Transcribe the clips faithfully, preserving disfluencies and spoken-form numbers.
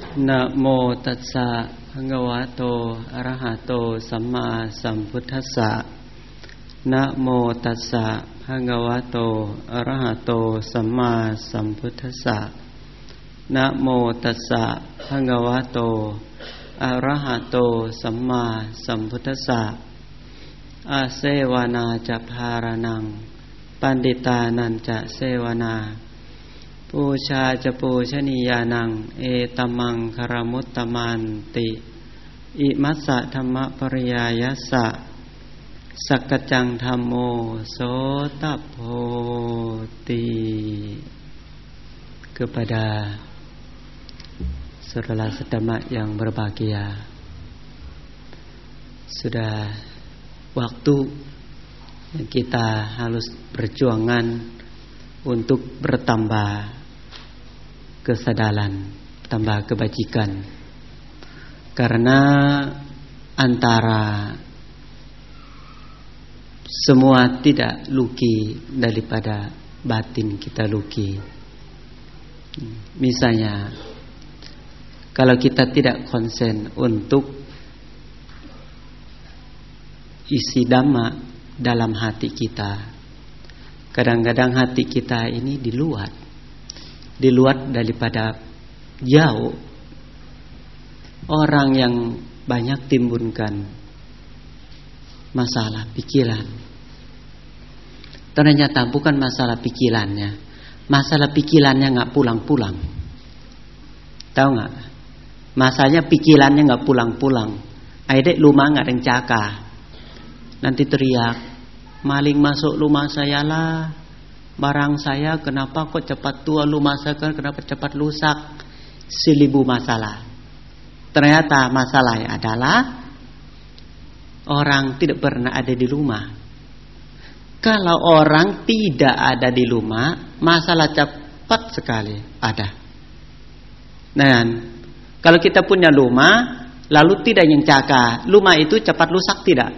นะโมตัสสะภะคะวะโตอะระหะโตสัมมาสัมพุทธัสสะนะโมตัสสะภะคะวะโตอะระหะโตสัมมาสัมพุทธัสสะนะโมตัสสะภะคะวะโตอะระหะโตสัมมาสัมพุทธัสสะอาเสวนาจะภารนังปันดิตานันจะเสวนาปูชาจะปูชนียานังเอตมังคารมุตตมันติอิมัสสะธัมมปริยายัสสะสักกจังธัมโมโสตโพติ kepada saudara sedama yang berbahagia, sudah waktu kita harus berjuangan untuk bertambah kesadaran, tambah kebajikan, karena antara semua tidak luki daripada batin kita luki. Misalnya, kalau kita tidak konsen untuk isi dhamma dalam hati kita, kadang-kadang hati kita ini di luar, di luar daripada jauh. Orang yang banyak timbulkan masalah pikiran, ternyata bukan masalah pikirannya, masalah pikirannya nggak pulang-pulang. Tahu nggak? Masanya pikirannya nggak pulang-pulang. Aidek rumah nggak ada yang jaga, nanti teriak, maling masuk rumah saya lah, barang saya kenapa kok cepat tua, rumah saya kenapa cepat rusak, seribu masalah. Ternyata masalahnya adalah orang tidak pernah ada di rumah. Kalau orang tidak ada di rumah, masalah cepat sekali ada. Nah, kalau kita punya rumah, lalu tidak yang jaga, rumah itu cepat rusak tidak?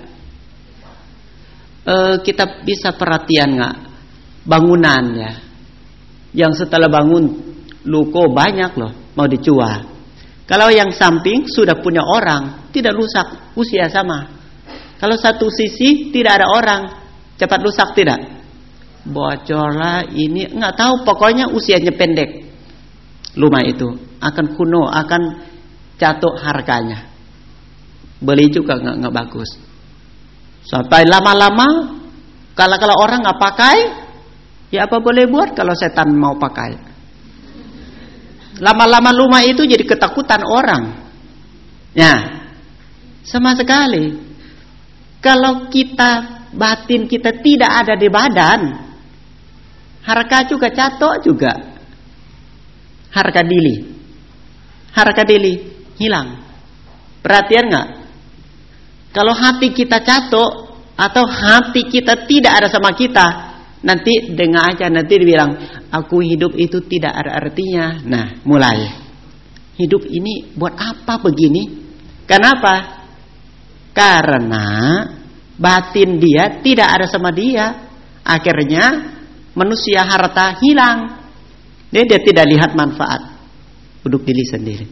E, kita bisa perhatian nggak bangunannya, yang setelah bangun luko banyak loh mau dijual. Kalau yang samping sudah punya orang, tidak rusak, usia sama. Kalau satu sisi tidak ada orang, cepat rusak tidak? Bocorlah ini, nggak tahu, pokoknya usianya pendek. Rumah itu akan kuno, akan jatuh harganya. Beli juga nggak nggak bagus. Sampai lama-lama, kalau kalau orang nggak pakai, ya apa boleh buat kalau setan mau pakai. Lama-lama rumah itu jadi ketakutan orang. Ya, sama sekali. Kalau kita batin kita tidak ada di badan, harga juga jatuh juga. Harga diri, harga diri hilang. Perhatian nggak? Kalau hati kita jatuh atau hati kita tidak ada sama kita, nanti dengar aja, nanti dibilang aku hidup itu tidak ada artinya. Nah, mulai hidup ini buat apa begini? Kenapa? Karena batin dia tidak ada sama dia. Akhirnya manusia harta hilang. Dia, dia tidak lihat manfaat untuk diri sendiri.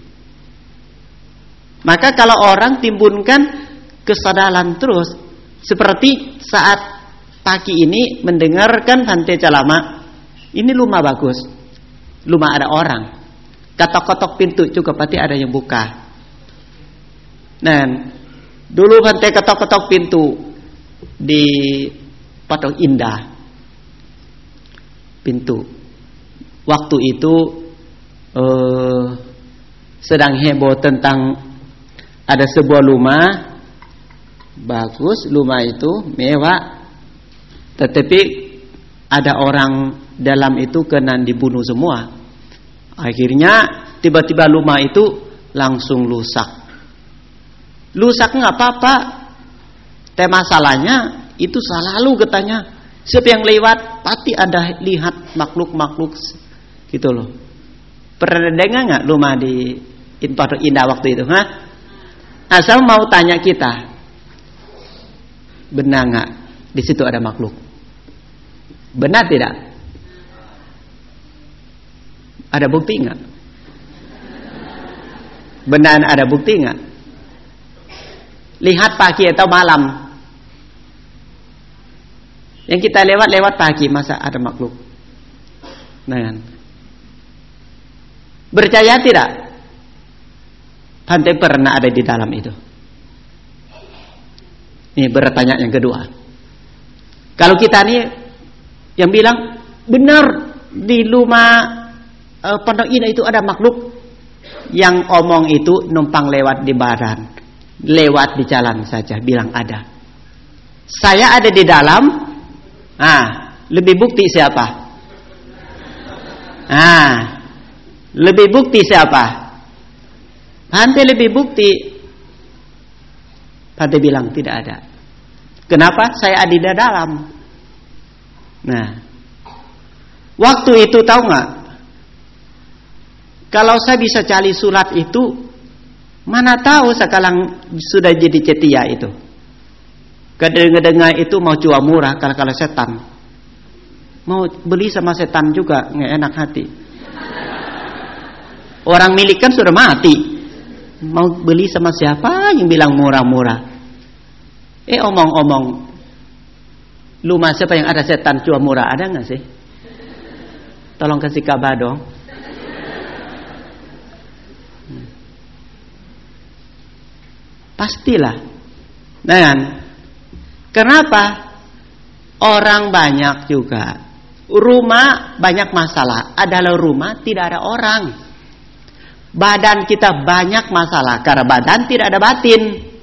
Maka kalau orang timbulkan kesadaran terus, seperti saat pagi ini mendengarkan Bante Calama, ini rumah bagus, rumah ada orang, ketok-ketok pintu juga pasti ada yang buka. Dan dulu Bante ketok-ketok pintu di Patok Indah, pintu. Waktu itu eh, sedang heboh tentang ada sebuah rumah bagus, rumah itu mewah, tetapi ada orang dalam itu kena dibunuh semua. Akhirnya tiba-tiba rumah itu langsung rusak. Rusak nggak apa-apa, tapi masalahnya itu selalu katanya siapa yang lewat pasti ada lihat makhluk-makhluk gitu loh. Pernah dengar nggak rumah di Patok Indah waktu itu? Hah? Asal mau tanya kita, benar nggak di situ ada makhluk? Benar tidak? Ada bukti nggak? Benar ada bukti nggak? Lihat pagi atau malam. Yang kita lewat-lewat pagi, masa ada makhluk? Nah, percaya tidak? Pantai pernah ada di dalam itu. Ini bertanya yang kedua. Kalau kita nih yang bilang benar di rumah uh, Pondok Indah itu ada makhluk, yang omong itu numpang lewat di badan, lewat di jalan saja, bilang ada. Saya ada di dalam. Ah, lebih bukti siapa? Ah, lebih bukti siapa? Pantai lebih bukti. Pantai bilang tidak ada. Kenapa? Saya ada di dalam. Nah, waktu itu tahu nggak? Kalau saya bisa cari surat itu, mana tahu sekarang sudah jadi cetia itu. Kedengar-dengar itu mau jual murah kalau kalau setan. Mau beli sama setan juga nggak enak hati. Orang milik kan sudah mati. Mau beli sama siapa yang bilang murah-murah? Eh omong-omong, rumah siapa yang ada setan jual murah, ada nggak sih? Tolong kasih kabar dong. Pastilah. Nah kan? Kenapa? Orang banyak juga. Rumah banyak masalah. Adalah rumah tidak ada orang. Badan kita banyak masalah. Karena badan tidak ada batin.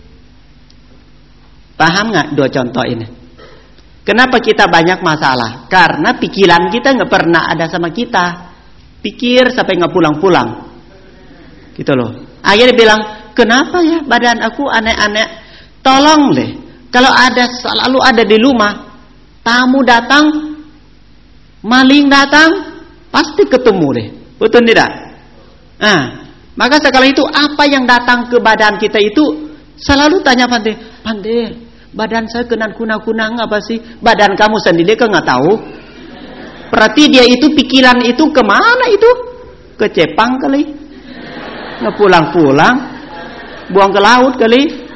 Paham nggak dua contoh ini? Kenapa kita banyak masalah? Karena pikiran kita nggak pernah ada sama kita. Pikir sampai nggak pulang-pulang. Gitu loh. Akhirnya bilang, kenapa ya badan aku aneh-aneh? Tolong deh. Kalau ada selalu ada di rumah, tamu datang, maling datang, pasti ketemu deh. Betul tidak? Nah, maka sekali itu apa yang datang ke badan kita itu selalu tanya Pandai, Pandai, badan saya kena kunang-kunang apa sih? Badan kamu sendiri kan nggak tahu. Berarti dia itu pikiran itu kemana itu? Ke Jepang kali? Nggak pulang-pulang, buang ke laut kali?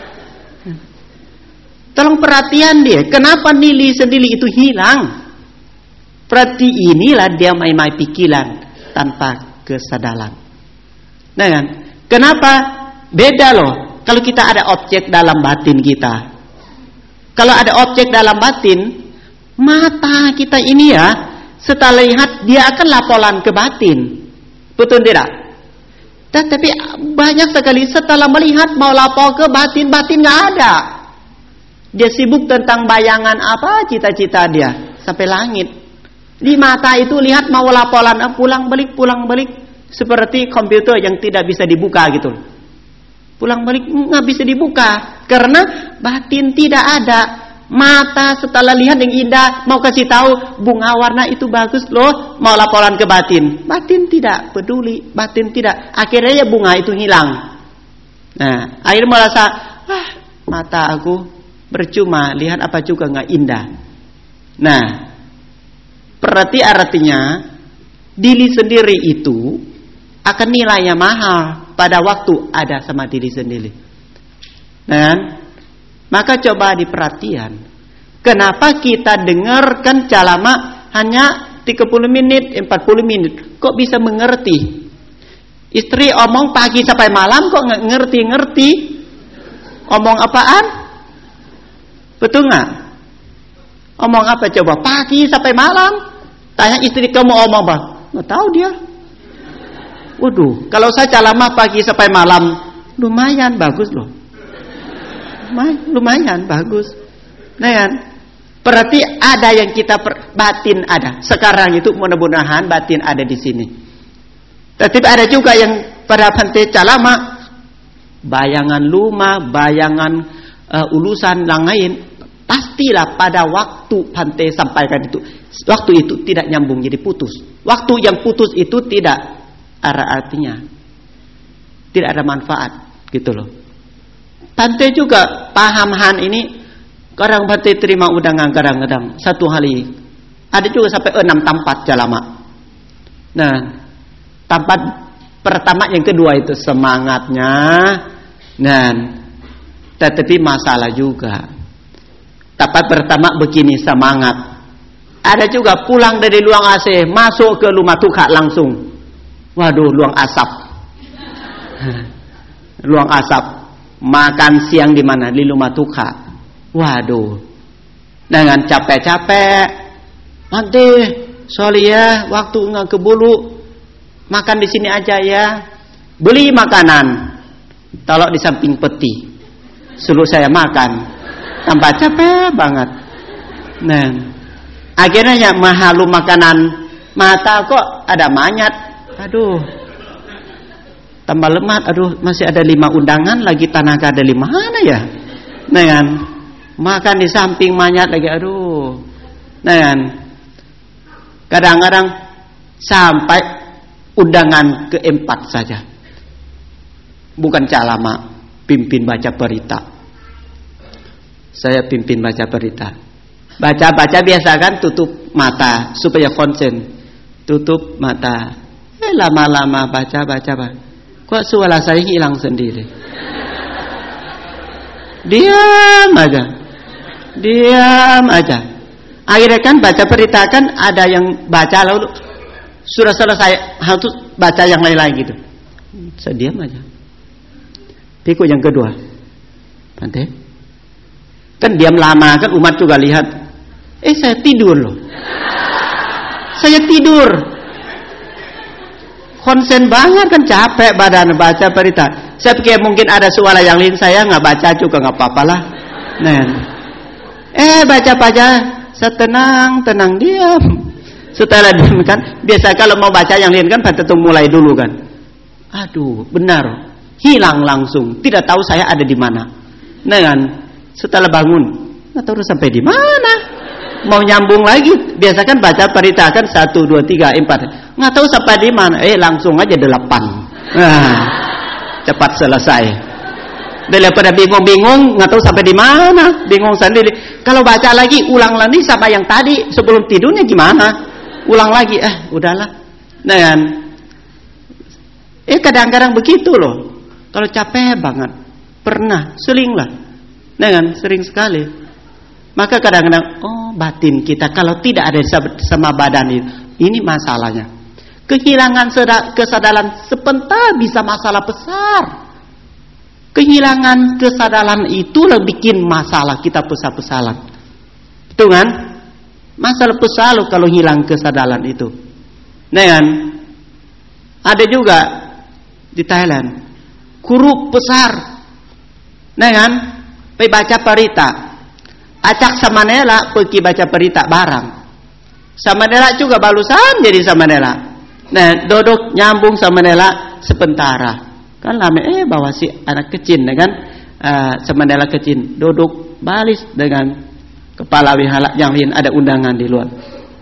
Tolong perhatian dia. Kenapa nilai sendiri itu hilang? Berarti inilah dia main-main pikiran tanpa kesadaran. Nah kan? Kenapa? Beda loh. Kalau kita ada objek dalam batin kita. Kalau ada objek dalam batin, mata kita ini ya, setelah lihat dia akan laporan ke batin. Betul tidak? Tapi banyak sekali setelah melihat mau lapor ke batin, batin nggak ada. Dia sibuk tentang bayangan apa cita-cita dia sampai langit. Di mata itu lihat mau laporan, pulang balik pulang balik seperti komputer yang tidak bisa dibuka gitu. Pulang balik nggak bisa dibuka karena batin tidak ada. Mata setelah lihat yang indah mau kasih tahu bunga warna itu bagus loh, mau laporan ke batin. Batin tidak peduli, batin tidak. Akhirnya ya bunga itu hilang. Nah, akhirnya merasa ah mata aku percuma, lihat apa juga nggak indah. Nah, berarti artinya diri sendiri itu akan nilainya mahal pada waktu ada sama diri sendiri. Dan maka coba diperhatian, kenapa kita dengarkan ceramah hanya tiga puluh menit, empat puluh menit, kok bisa mengerti? Istri omong pagi sampai malam kok nggak ngerti-ngerti? Omong apaan? Betul nggak? Omong apa coba? Pagi sampai malam. Tanya istri kamu omong apa? Nggak tahu dia. Waduh, kalau saya ceramah pagi sampai malam, lumayan bagus loh. Lumayan bagus. Nah kan? Berarti ada yang kita per, batin ada. Sekarang itu mudah-mudahan batin ada di sini. Tetapi ada juga yang pada pantai ceramah, bayangan rumah, bayangan uh, ulusan yang lain. Pastilah pada waktu pantai sampaikan itu, waktu itu tidak nyambung jadi putus. Waktu yang putus itu tidak ada artinya, tidak ada manfaat, gitu loh. Pantai juga paham han ini, kadang pantai terima undangan kadang-kadang satu hari, ada juga sampai enam tempat jalama. Nah, tempat Pertama, yang kedua itu semangatnya, dan tetapi masalah juga. Tapi pertama begini semangat. Ada juga pulang dari luang A C, masuk ke rumah tukak langsung. Waduh, luang asap. Luang asap. Makan siang di mana? Di rumah tukak. Waduh. Dengan capek-capek. Nanti sorry ya, waktu nggak keburu. Makan di sini aja ya. Beli makanan. Taruh di samping peti. Suruh saya makan. Tambah capek banget. Nah, akhirnya ya mahalu makanan. Mata kok ada manyat. Aduh. Tambah lemat. Aduh, masih ada lima undangan lagi, tenaga ada lima mana ya? Nah kan, makan di samping manyat lagi. Aduh. Nah kan, kadang-kadang sampai undangan keempat saja. Bukan calama, pimpin baca berita. Saya pimpin baca berita. Baca-baca biasa kan tutup mata supaya konsen. Tutup mata. Eh lama-lama baca-baca. Kok suara saya hilang sendiri? Diam aja. Diam aja. Akhirnya kan baca berita kan ada yang baca lalu sudah selesai harus baca yang lain-lain gitu. Saya diam aja. Pikuk yang kedua. Pantai. Kan diam lama kan umat juga lihat. Eh saya tidur loh. Saya tidur. Konsen banget kan, capek badan baca berita. Saya pikir mungkin ada suara yang lain, saya nggak baca juga nggak apa-apa lah. Nah. Eh baca-baca, saya tenang, tenang diam. Setelah diam kan, biasa kalau mau baca yang lain kan tentu mulai dulu kan. Aduh, benar. Hilang langsung, tidak tahu saya ada di mana. Nah kan, setelah bangun, nggak tahu sampai di mana. Mau nyambung lagi, biasa kan baca berita kan satu, dua, tiga, empat, nggak tahu sampai di mana. Eh langsung aja delapan. Nah, cepat selesai. Daripada bingung-bingung, nggak tahu sampai di mana, bingung sendiri. Kalau baca lagi, ulang lagi sama yang tadi sebelum tidurnya gimana? Ulang lagi, eh udahlah. Nah kan, eh kadang-kadang begitu loh. Kalau capek banget, pernah, sering lah. Nah kan, sering sekali. Maka kadang-kadang, oh batin kita kalau tidak ada sama badan ini, ini masalahnya. Kehilangan kesadaran sebentar bisa masalah besar. Kehilangan kesadaran itu lah bikin masalah kita besar-besaran. Betul kan? Masalah besar loh kalau hilang kesadaran itu. Nah kan? Ada juga di Thailand, guru besar. Nah kan? Pergi baca berita. Acak sama nela pergi baca berita barang. Sama nela juga balusan jadi sama nela. Nah, duduk nyambung sama nela sementara. Kan lama eh bawa si anak kecil kan, uh, sama nela kecil duduk balis dengan kepala wihala yang lain ada undangan di luar.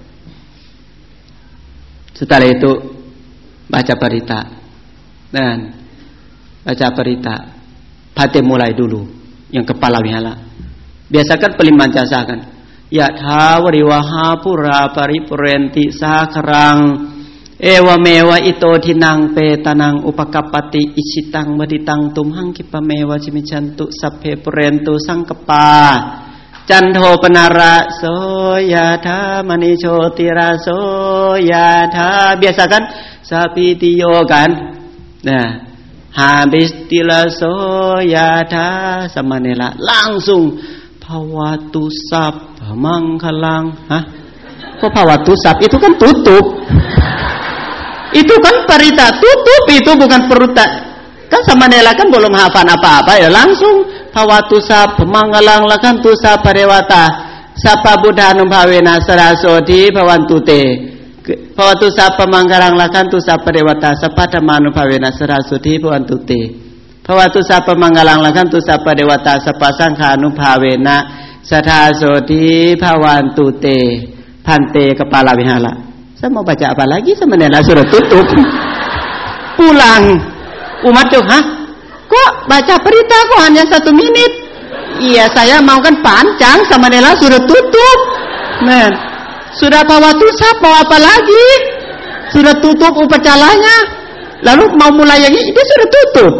Setelah itu baca berita. Dan baca berita. Pati mulai dulu yang kepala wihala. Biasakan pelimpan jasa kan. Ya thawari waha pura paripurenti sakarang ewa mewa ito tinang petanang upakapati isitang maditang tumhang kipamewa cimicantu saphe purentu sangkepa canto penara soyatha manicho tira soyatha. Biasakan sapi tiyo kan. Nah, habis tila soyatha sama nela langsung Pawatu sap mangkalang. Hah? Kok pawatu sap? Itu kan tutup. Itu kan berita tutup, itu bukan peruta. Kan sama nela kan belum hafal apa-apa ya langsung pawatu sap mangkalang lakan tu sap parewata sapa buddhanum bhavena sarasoti bhavantute. Pawatu sap mangkalang lakan tu sap parewata sapa dhammanu bhavena sarasoti bhavantute. Pawatu sapa manggalang lakan tu sapa dewata sapa sangkhanu bhavena sathasoti bhavantu te phante kepala wihala. Saya mau baca apa lagi sama nela sudah tutup. Pulang. Umat tuh, hah? Kok baca berita kok hanya satu menit? Iya saya mau kan panjang sama nela sudah tutup. Nah, sudah pawatu sapa mau apa lagi? Sudah tutup upacaranya. Lalu mau mulai yang ini dia sudah tutup.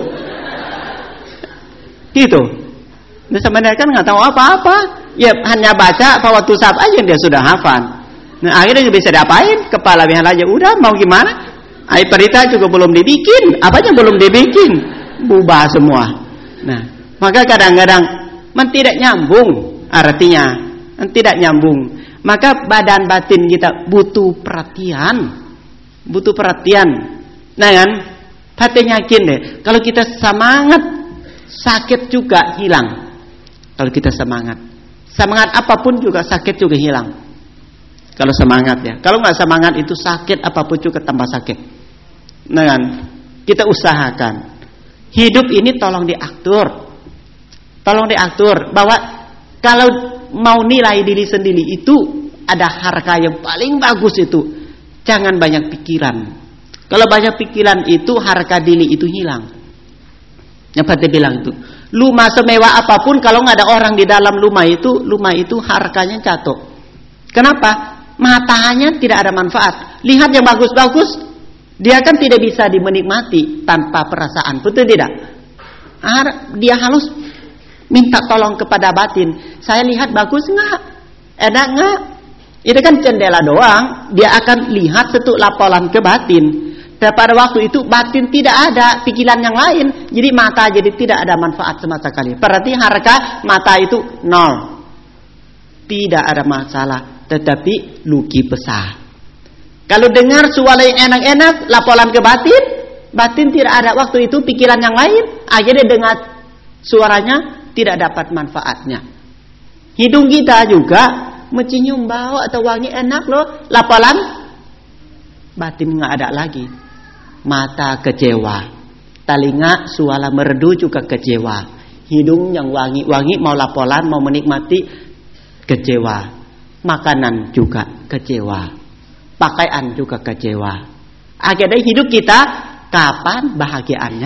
Gitu. Dia sebenarnya kan nggak tahu apa-apa. Ya hanya baca Fawatul Sab aja dia sudah hafal. Nah akhirnya nggak bisa diapain. Kepala bihan aja udah mau gimana? Air perita juga belum dibikin. Apanya belum dibikin? Bubah semua. Nah maka kadang-kadang men tidak nyambung artinya, tidak nyambung. Maka badan batin kita butuh perhatian, butuh perhatian. Nah kan, hati yakin deh. Kalau kita semangat, sakit juga hilang. Kalau kita semangat, semangat apapun juga sakit juga hilang. Kalau semangat ya. Kalau nggak semangat itu sakit apapun juga tambah sakit. Nah kan, kita usahakan. Hidup ini tolong diatur. Tolong diatur bahwa kalau mau nilai diri sendiri itu ada harga yang paling bagus itu. Jangan banyak pikiran. Kalau banyak pikiran itu harga diri itu hilang. Yang Fatih bilang itu, rumah semewah apapun kalau nggak ada orang di dalam rumah itu, rumah itu harganya jatuh. Kenapa? Matanya tidak ada manfaat. Lihat yang bagus-bagus, dia kan tidak bisa dimenikmati tanpa perasaan. Betul tidak? Dia harus minta tolong kepada batin. Saya lihat bagus nggak? Enak nggak? Itu kan jendela doang. Dia akan lihat satu laporan ke batin. Dan pada waktu itu batin tidak ada pikiran yang lain. Jadi mata jadi tidak ada manfaat sama sekali. Berarti harga mata itu nol. Tidak ada masalah. Tetapi luki besar. Kalau dengar suara yang enak-enak, laporan ke batin. Batin tidak ada waktu itu pikiran yang lain. Akhirnya dengar suaranya tidak dapat manfaatnya. Hidung kita juga mencium bau atau wangi enak loh. Laporan batin nggak ada lagi. Mata kecewa. Telinga suara merdu juga kecewa. Hidung yang wangi-wangi mau laporan mau menikmati kecewa. Makanan juga kecewa. Pakaian juga kecewa. Akhirnya hidup kita kapan bahagiaannya?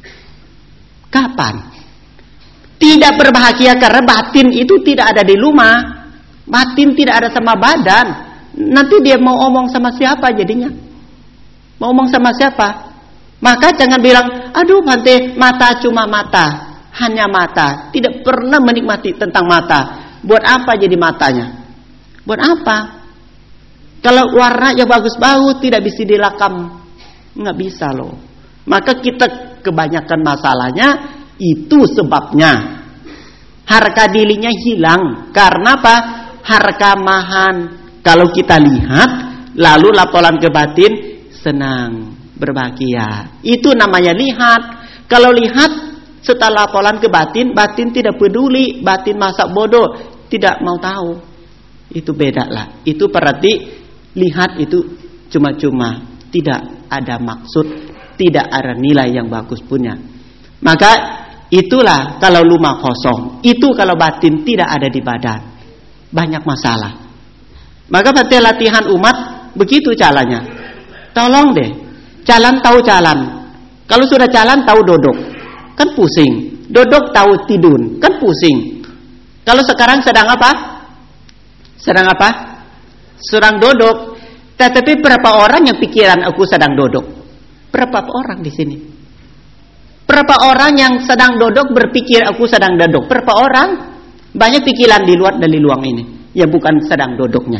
Kapan? Tidak berbahagia karena batin itu tidak ada di rumah. Batin tidak ada sama badan. Nanti dia mau omong sama siapa jadinya? Mau omong sama siapa? Maka jangan bilang, aduh Bante, mata cuma mata. Hanya mata. Tidak pernah menikmati tentang mata. Buat apa jadi matanya? Buat apa? Kalau warna yang bagus-bagus tidak bisa dilakam. Nggak bisa loh. Maka kita kebanyakan masalahnya itu sebabnya harga dirinya hilang. Karena apa? Harga mahan. Kalau kita lihat lalu laporan ke batin senang, berbahagia. Itu namanya lihat. Kalau lihat setelah laporan ke batin, batin tidak peduli, batin masak bodoh, tidak mau tahu. Itu beda lah. Itu berarti lihat itu cuma-cuma, tidak ada maksud, tidak ada nilai yang bagus punya. Maka itulah kalau rumah kosong. Itu kalau batin tidak ada di badan. Banyak masalah. Maka berarti latihan umat begitu caranya. Tolong deh. Jalan tahu jalan. Kalau sudah jalan tahu duduk. Kan pusing. Duduk tahu tidur. Kan pusing. Kalau sekarang sedang apa? Sedang apa? Sedang duduk. Tetapi berapa orang yang pikiran aku sedang duduk? Berapa orang di sini? Berapa orang yang sedang duduk berpikir aku sedang duduk? Berapa orang? Banyak pikiran di luar dari luang ini. Ya bukan sedang duduknya.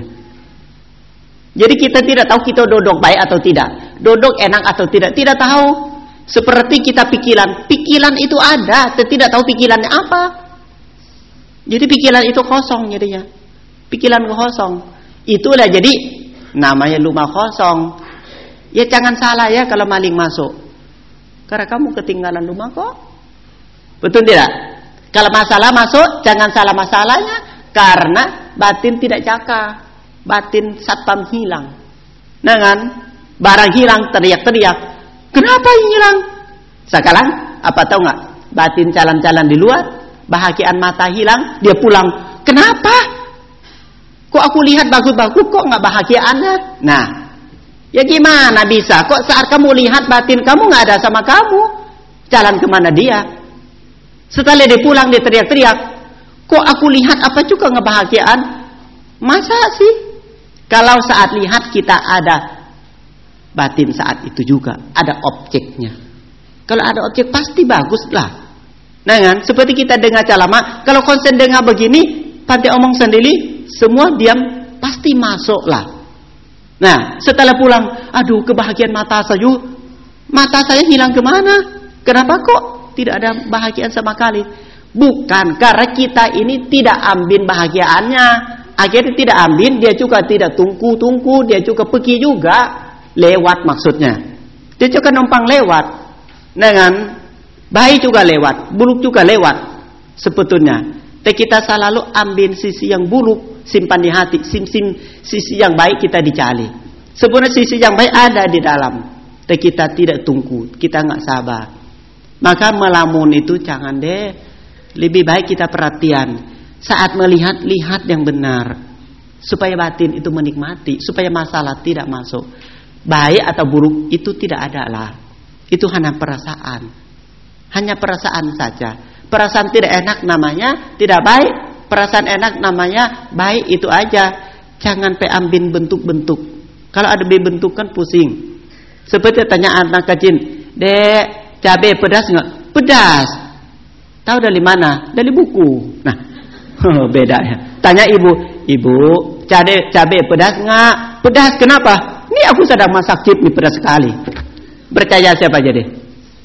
Jadi kita tidak tahu kita duduk baik atau tidak. Duduk enak atau tidak. Tidak tahu. Seperti kita pikiran. Pikiran itu ada. Kita tidak tahu pikirannya apa. Jadi pikiran itu kosong jadinya. Pikiran kosong. Itulah jadi namanya rumah kosong. Ya jangan salah ya kalau maling masuk. Karena kamu ketinggalan rumah kok. Betul tidak? Kalau masalah masuk, jangan salah masalahnya. Karena batin tidak jaga. Batin satpam hilang. Nah kan? Barang hilang, teriak-teriak. Kenapa hilang? Sekarang, apa tahu nggak? Batin jalan-jalan di luar. Bahagian mata hilang, dia pulang. Kenapa? Kok aku lihat bagus-bagus, kok nggak bahagiaannya? Nah, ya gimana bisa? Kok saat kamu lihat batin kamu nggak ada sama kamu? Jalan kemana dia? Setelah dia pulang dia teriak-teriak. Kok aku lihat apa juga ngebahagiaan? Masa sih? Kalau saat lihat kita ada batin saat itu juga ada objeknya. Kalau ada objek pasti bagus lah. Nah kan, seperti kita dengar ceramah, kalau konsen dengar begini, pantai omong sendiri, semua diam, pasti masuk lah. Nah, setelah pulang, aduh kebahagiaan mata saya, mata saya hilang kemana? Kenapa kok tidak ada bahagiaan sama kali? Bukan, karena kita ini tidak ambil bahagiaannya. Akhirnya tidak ambil, dia juga tidak tunggu-tunggu, dia juga pergi juga. Lewat maksudnya. Dia juga numpang lewat. Dengan baik juga lewat, buruk juga lewat. Sebetulnya. Tapi kita selalu ambil sisi yang buruk, simpan di hati. Sim, sim, sisi yang baik kita dicari. Sebenarnya sisi yang baik ada di dalam. Tapi kita tidak tunggu, kita nggak sabar. Maka melamun itu jangan deh. Lebih baik kita perhatian. Saat melihat, lihat yang benar. Supaya batin itu menikmati. Supaya masalah tidak masuk. Baik atau buruk itu tidak ada lah. Itu hanya perasaan. Hanya perasaan saja. Perasaan tidak enak namanya tidak baik. Perasaan enak namanya baik, itu aja. Jangan pe ambil bentuk-bentuk. Kalau ada bentuk kan pusing. Seperti tanya anak kecil, "Dek, cabai pedas enggak?" "Pedas." "Tahu dari mana?" "Dari buku." Nah, beda ya. Tanya ibu, "Ibu, cabai cabai pedas enggak?" "Pedas." "Kenapa?" "Ini aku sedang masak chip, ini pedas sekali." Percaya siapa aja deh?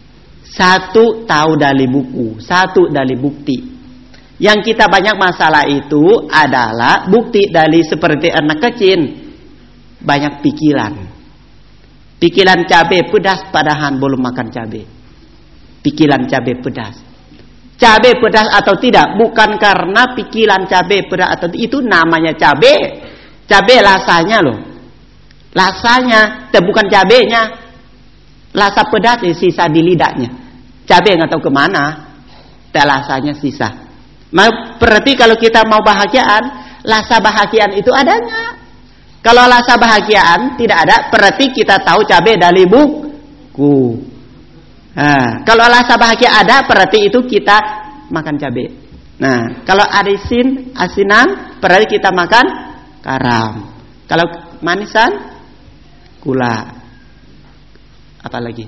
Satu tahu dari buku, satu dari bukti. Yang kita banyak masalah itu adalah bukti dari seperti anak kecil. Banyak pikiran. Pikiran cabai pedas padahal belum makan cabai. Pikiran cabai pedas. Cabai pedas atau tidak bukan karena pikiran cabai pedas atau itu namanya cabai. Cabai rasanya loh. Rasanya, bukan cabainya. Rasa pedas sisa di lidahnya. Cabai nggak tahu kemana. Dan rasanya sisa. Berarti kalau kita mau bahagiaan, rasa bahagiaan itu adanya. Kalau rasa bahagiaan tidak ada, berarti kita tahu cabai dari buku. Nah, kalau rasa bahagia ada, berarti itu kita makan cabai. Nah, kalau asin, asinan, berarti kita makan garam. Kalau manisan, gula. Apa lagi?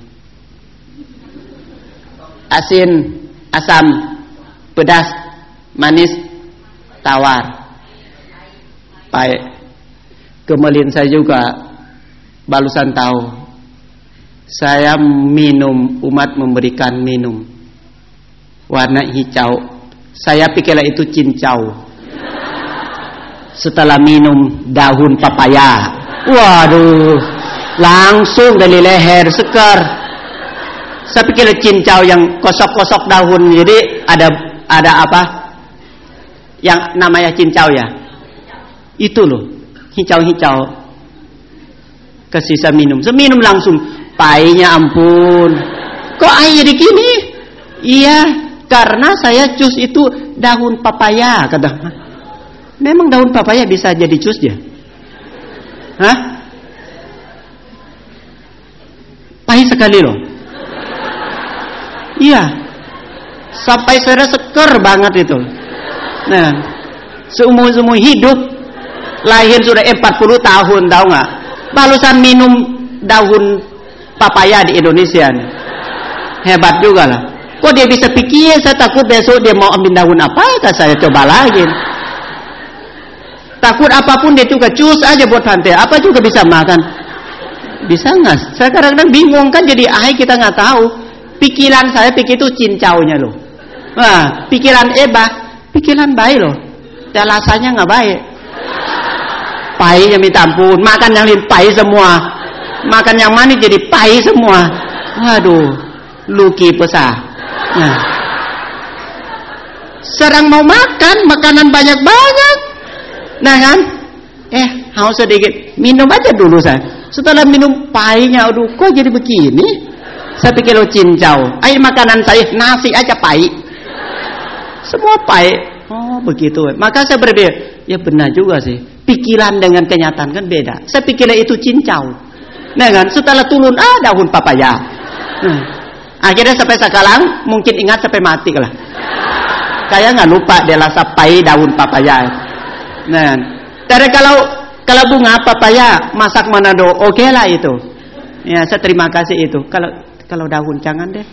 Asin, asam, pedas, manis, tawar, pahit. Kemudian saya juga barusan tahu, saya minum, umat memberikan minum warna hijau. Saya pikirlah itu cincau. Setelah minum daun papaya, waduh, langsung dari leher seker. Saya pikirlah cincau yang kosok-kosok daun. Jadi ada ada apa? Yang namanya cincau ya. Itu loh, hijau-hijau. Kesisa minum, saya minum langsung. Pahitnya ampun. Kok air jadi gini? Iya, karena saya jus itu daun papaya, kata. Memang daun papaya bisa jadi jus ya? Hah? Pahit sekali loh. Iya. Sampai saya seker banget itu. Nah, seumur-umur hidup, lahir sudah empat puluh tahun, tahu nggak? Barusan minum daun papaya di Indonesia nih. Hebat juga lah. Kok dia bisa pikir? Saya takut besok dia mau ambil daun apa, saya coba lagi. Takut apapun dia juga cus aja buat pantai. Apa juga bisa makan. Bisa nggak? Saya kadang-kadang bingung kan, jadi akhir kita nggak tahu. Pikiran saya pikir itu cincaunya loh. Nah, pikiran Eba, pikiran baik loh. Dan rasanya nggak baik. Pahitnya minta ampun. Makan yang lain pahit semua. Makan yang manis jadi pahit semua. Waduh, luki pesah. Nah. Serang mau makan, makanan banyak-banyak. Nah kan? Eh, haus sedikit. Minum aja dulu saya. Setelah minum pahitnya, aduh, kok jadi begini? Saya pikir lo cincau. Air makanan saya, nasi aja pahit. Semua pahit. Oh, begitu. Maka saya berpikir, ya benar juga sih. Pikiran dengan kenyataan kan beda. Saya pikirnya itu cincau. Nah kan, setelah turun, ah daun papaya. Nah, akhirnya sampai sekarang mungkin ingat sampai mati lah. Kayak nggak lupa dia rasa pahit daun papaya. Nah, karena kalau kalau bunga papaya masak Manado, oke okay lah itu. Ya, saya terima kasih itu. Kalau kalau daun jangan deh.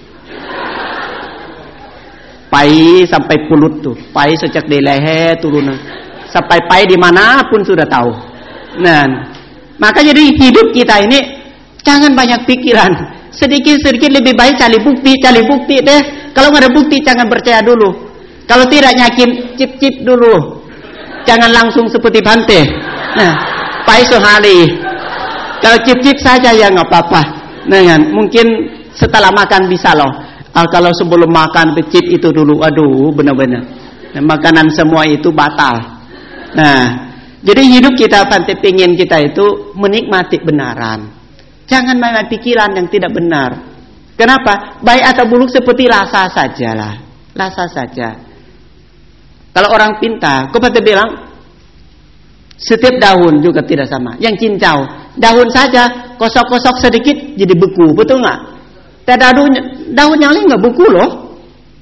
Pai sampai pulut tuh, pai sejak di leher turun sampai pai dimanapun sudah tahu. Nah, maka jadi hidup kita ini jangan banyak pikiran, sedikit-sedikit lebih baik cari bukti, cari bukti deh. Kalau nggak ada bukti jangan percaya dulu. Kalau tidak yakin cip-cip dulu, jangan langsung seperti Bante. Nah, pai sehari. Kalau cip-cip saja ya nggak apa-apa. Nah, mungkin setelah makan bisa loh. Ah, kalau sebelum makan pecip itu dulu, aduh benar-benar nah, makanan semua itu batal. Nah, jadi hidup kita Bante pingin kita itu menikmati benaran, jangan main pikiran yang tidak benar. Kenapa? Baik atau buruk seperti rasa sajalah, rasa saja. Kalau orang pintar, kau Bante bilang setiap daun juga tidak sama. Yang cincau, daun saja kosok-kosok sedikit jadi beku, betul nggak? Daun, daun yang lain nggak beku loh.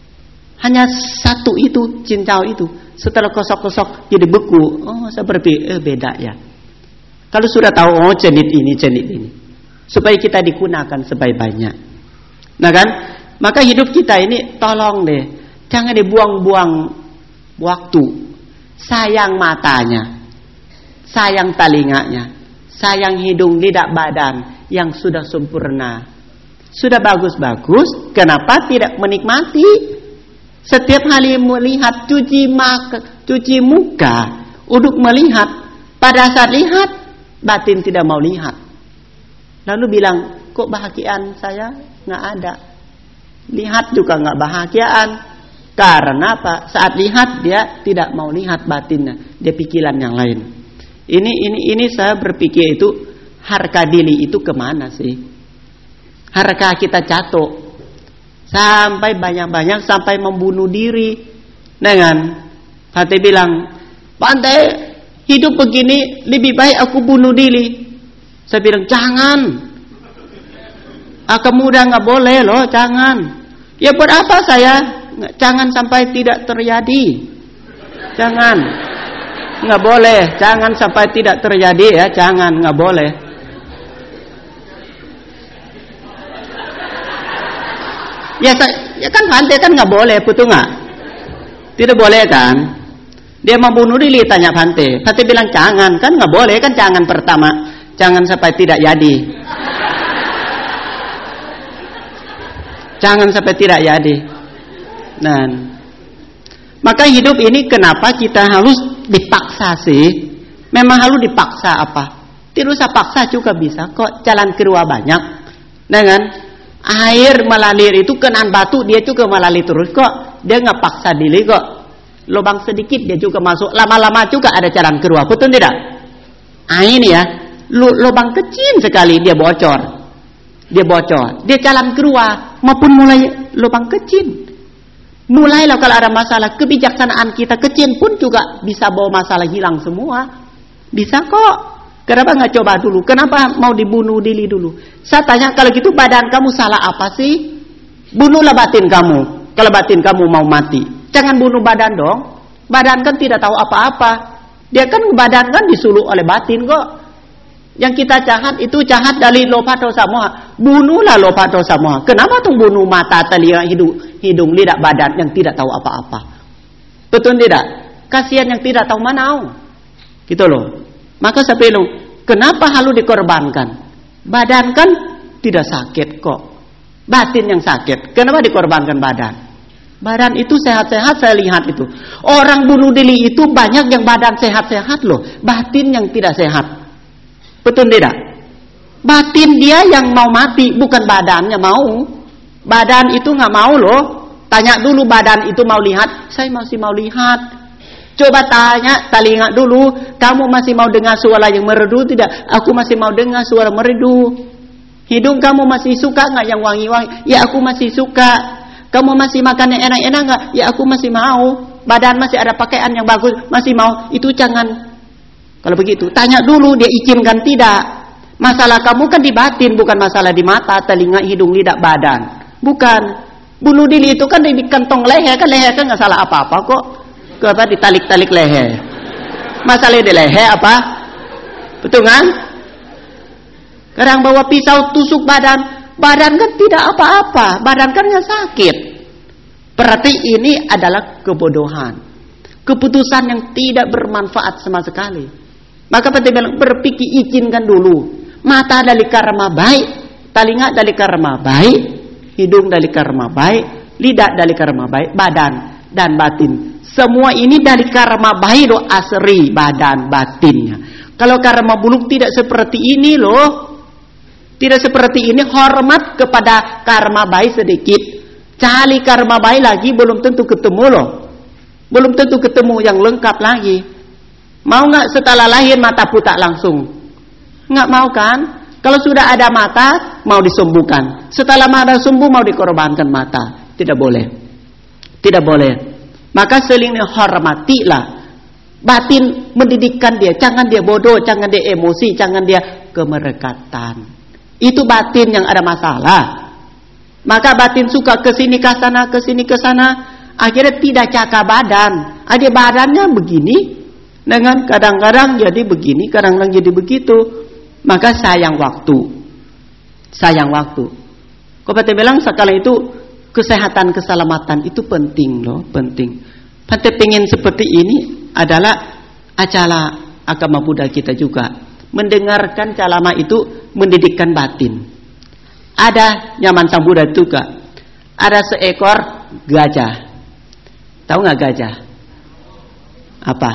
Hanya satu itu cincau itu. Setelah kosok-kosok jadi beku. Oh, saya berpikir eh, beda ya. Kalau sudah tahu oh jenis ini jenis ini, supaya kita digunakan sebaik-baiknya. Nah kan, maka hidup kita ini tolong deh, jangan dibuang-buang waktu. Sayang matanya, sayang telinganya, sayang hidung, lidah, badan yang sudah sempurna. Sudah bagus-bagus, kenapa tidak menikmati? Setiap kali melihat cuci mak, cuci muka, uduk melihat, pada saat lihat batin tidak mau lihat. Lalu bilang, kok bahagiaan saya nggak ada? Lihat juga nggak bahagiaan. Karena apa? Saat lihat dia tidak mau lihat batinnya, dia pikiran yang lain. Ini ini ini saya berpikir itu harga diri itu kemana sih? Harga kita jatuh sampai banyak-banyak sampai membunuh diri. Dengan Bante bilang, Bante hidup begini lebih baik aku bunuh diri. Saya bilang jangan. Aku muda nggak boleh loh, jangan. Ya buat apa saya? Jangan sampai tidak terjadi. Jangan, nggak boleh. Jangan sampai tidak terjadi ya, jangan, nggak boleh. Ya, ya kan Bante kan nggak boleh, betul nggak? Tidak boleh kan? Dia mau bunuh diri, tanya Bante. Bante bilang jangan, kan nggak boleh kan? Jangan pertama, jangan sampai tidak jadi. Jangan sampai tidak jadi. Nah, maka hidup ini kenapa kita harus dipaksa sih? Memang harus dipaksa apa? Tidak usah paksa juga bisa kok. Jalan keluar banyak, dengan air melalir itu kenan batu dia juga melalir terus kok. Dia nggak paksa diri kok. Lubang sedikit dia juga masuk. Lama-lama juga ada jalan keluar. Betul tidak? Ah ini ya, lubang kecil sekali dia bocor. Dia bocor. Dia jalan keluar. Maupun mulai lubang kecil. Mulailah kalau ada masalah. Kebijaksanaan kita kecil pun juga bisa bawa masalah hilang semua. Bisa kok. Kenapa nggak coba dulu? Kenapa mau dibunuh diri dulu? Saya tanya, kalau gitu badan kamu salah apa sih? Bunuhlah batin kamu. Kalau batin kamu mau mati, jangan bunuh badan dong. Badan kan tidak tahu apa-apa. Dia kan badan kan disuruh oleh batin kok. Yang kita jahat itu jahat dari lopa dosa moha. Bunuhlah lopa dosa moha. Kenapa tuh bunuh mata, telinga, hidung, hidung, lidah, badan yang tidak tahu apa-apa? Betul tidak? Kasihan yang tidak tahu manau. Gitu loh. Maka saya bilang, kenapa harus dikorbankan? Badan kan tidak sakit kok. Batin yang sakit. Kenapa dikorbankan badan? Badan itu sehat-sehat, saya lihat itu. Orang bunuh diri itu banyak yang badan sehat-sehat loh. Batin yang tidak sehat. Betul tidak? Batin dia yang mau mati, bukan badannya mau. Badan itu nggak mau loh. Tanya dulu badan itu mau lihat. Saya masih mau lihat. Coba tanya telinga dulu, kamu masih mau dengar suara yang merdu tidak? Aku masih mau dengar suara merdu. Hidung kamu masih suka nggak yang wangi-wangi? Ya aku masih suka. Kamu masih makan yang enak-enak nggak? Ya aku masih mau. Badan masih ada pakaian yang bagus, masih mau. Itu jangan. Kalau begitu, tanya dulu dia izinkan tidak. Masalah kamu kan di batin, bukan masalah di mata, telinga, hidung, lidah, badan. Bukan. Bunuh diri itu kan di kantong leher, kan leher kan nggak salah apa-apa kok. Ke apa ditalik-talik leher. Masalah di leher apa? Betul kan? Kadang bawa pisau tusuk badan, badan kan tidak apa-apa, badan kan nggak sakit. Berarti ini adalah kebodohan, keputusan yang tidak bermanfaat sama sekali. Maka penting bilang berpikir, izinkan dulu. Mata dari karma baik, telinga dari karma baik, hidung dari karma baik, lidah dari karma baik, badan dan batin. Semua ini dari karma baik loh, asri badan batinnya. Kalau karma buruk tidak seperti ini loh. Tidak seperti ini, hormat kepada karma baik sedikit. Cari karma baik lagi belum tentu ketemu loh. Belum tentu ketemu yang lengkap lagi. Mau nggak setelah lahir mata buta langsung? Nggak mau kan? Kalau sudah ada mata mau disembuhkan. Setelah mata sembuh mau dikorbankan mata. Tidak boleh. Tidak boleh. Maka seling hormatilah. Batin mendidikkan dia. Jangan dia bodoh, jangan dia emosi, jangan dia kemerekatan. Itu batin yang ada masalah. Maka batin suka kesini ke sana, kesini ke sana, akhirnya tidak jaga badan. Ada badannya begini, dengan kadang-kadang jadi begini, kadang-kadang jadi begitu. Maka sayang waktu, sayang waktu. Kau berarti bilang sekali itu kesehatan keselamatan itu penting loh, penting. Pantai pengen seperti ini adalah acara agama Buddha kita juga. Mendengarkan ceramah itu mendidikkan batin. Ada zaman Sang Buddha juga. Ada seekor gajah. Tahu nggak gajah? Apa?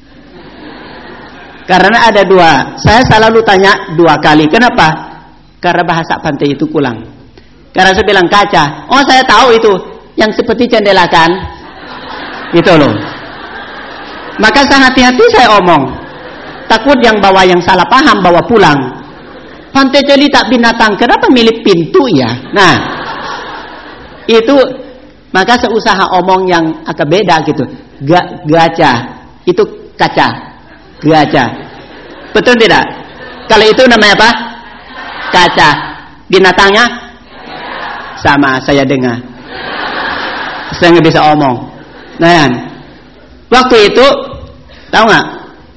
Karena ada dua. Saya selalu tanya dua kali. Kenapa? Karena bahasa pantai itu kurang. Karena saya bilang gajah. Oh saya tahu itu. Yang seperti jendela kan? Gitu loh. Maka saya hati-hati saya omong. Takut yang bawa yang salah paham bawa pulang. Pantai cerita binatang kenapa milih pintu ya? Nah, itu maka seusaha omong yang agak beda gitu. Ga, gajah itu kaca, gajah. Betul tidak? Kalau itu namanya apa? Kaca. Binatangnya sama. Saya dengar. Saya nggak bisa omong. Nah, waktu itu tahu nggak?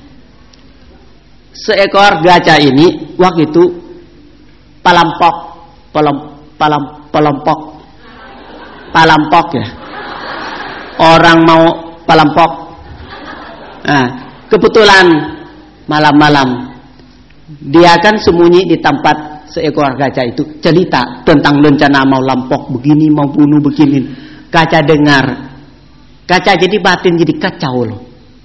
Seekor gajah ini waktu itu palampok, pelom, palam, pelampok, palampok ya. Orang mau palampok. Nah, kebetulan malam-malam dia kan sembunyi di tempat seekor gajah itu cerita tentang rencana mau lampok begini, mau bunuh begini. Gajah dengar, gajah jadi batin jadi kacau loh.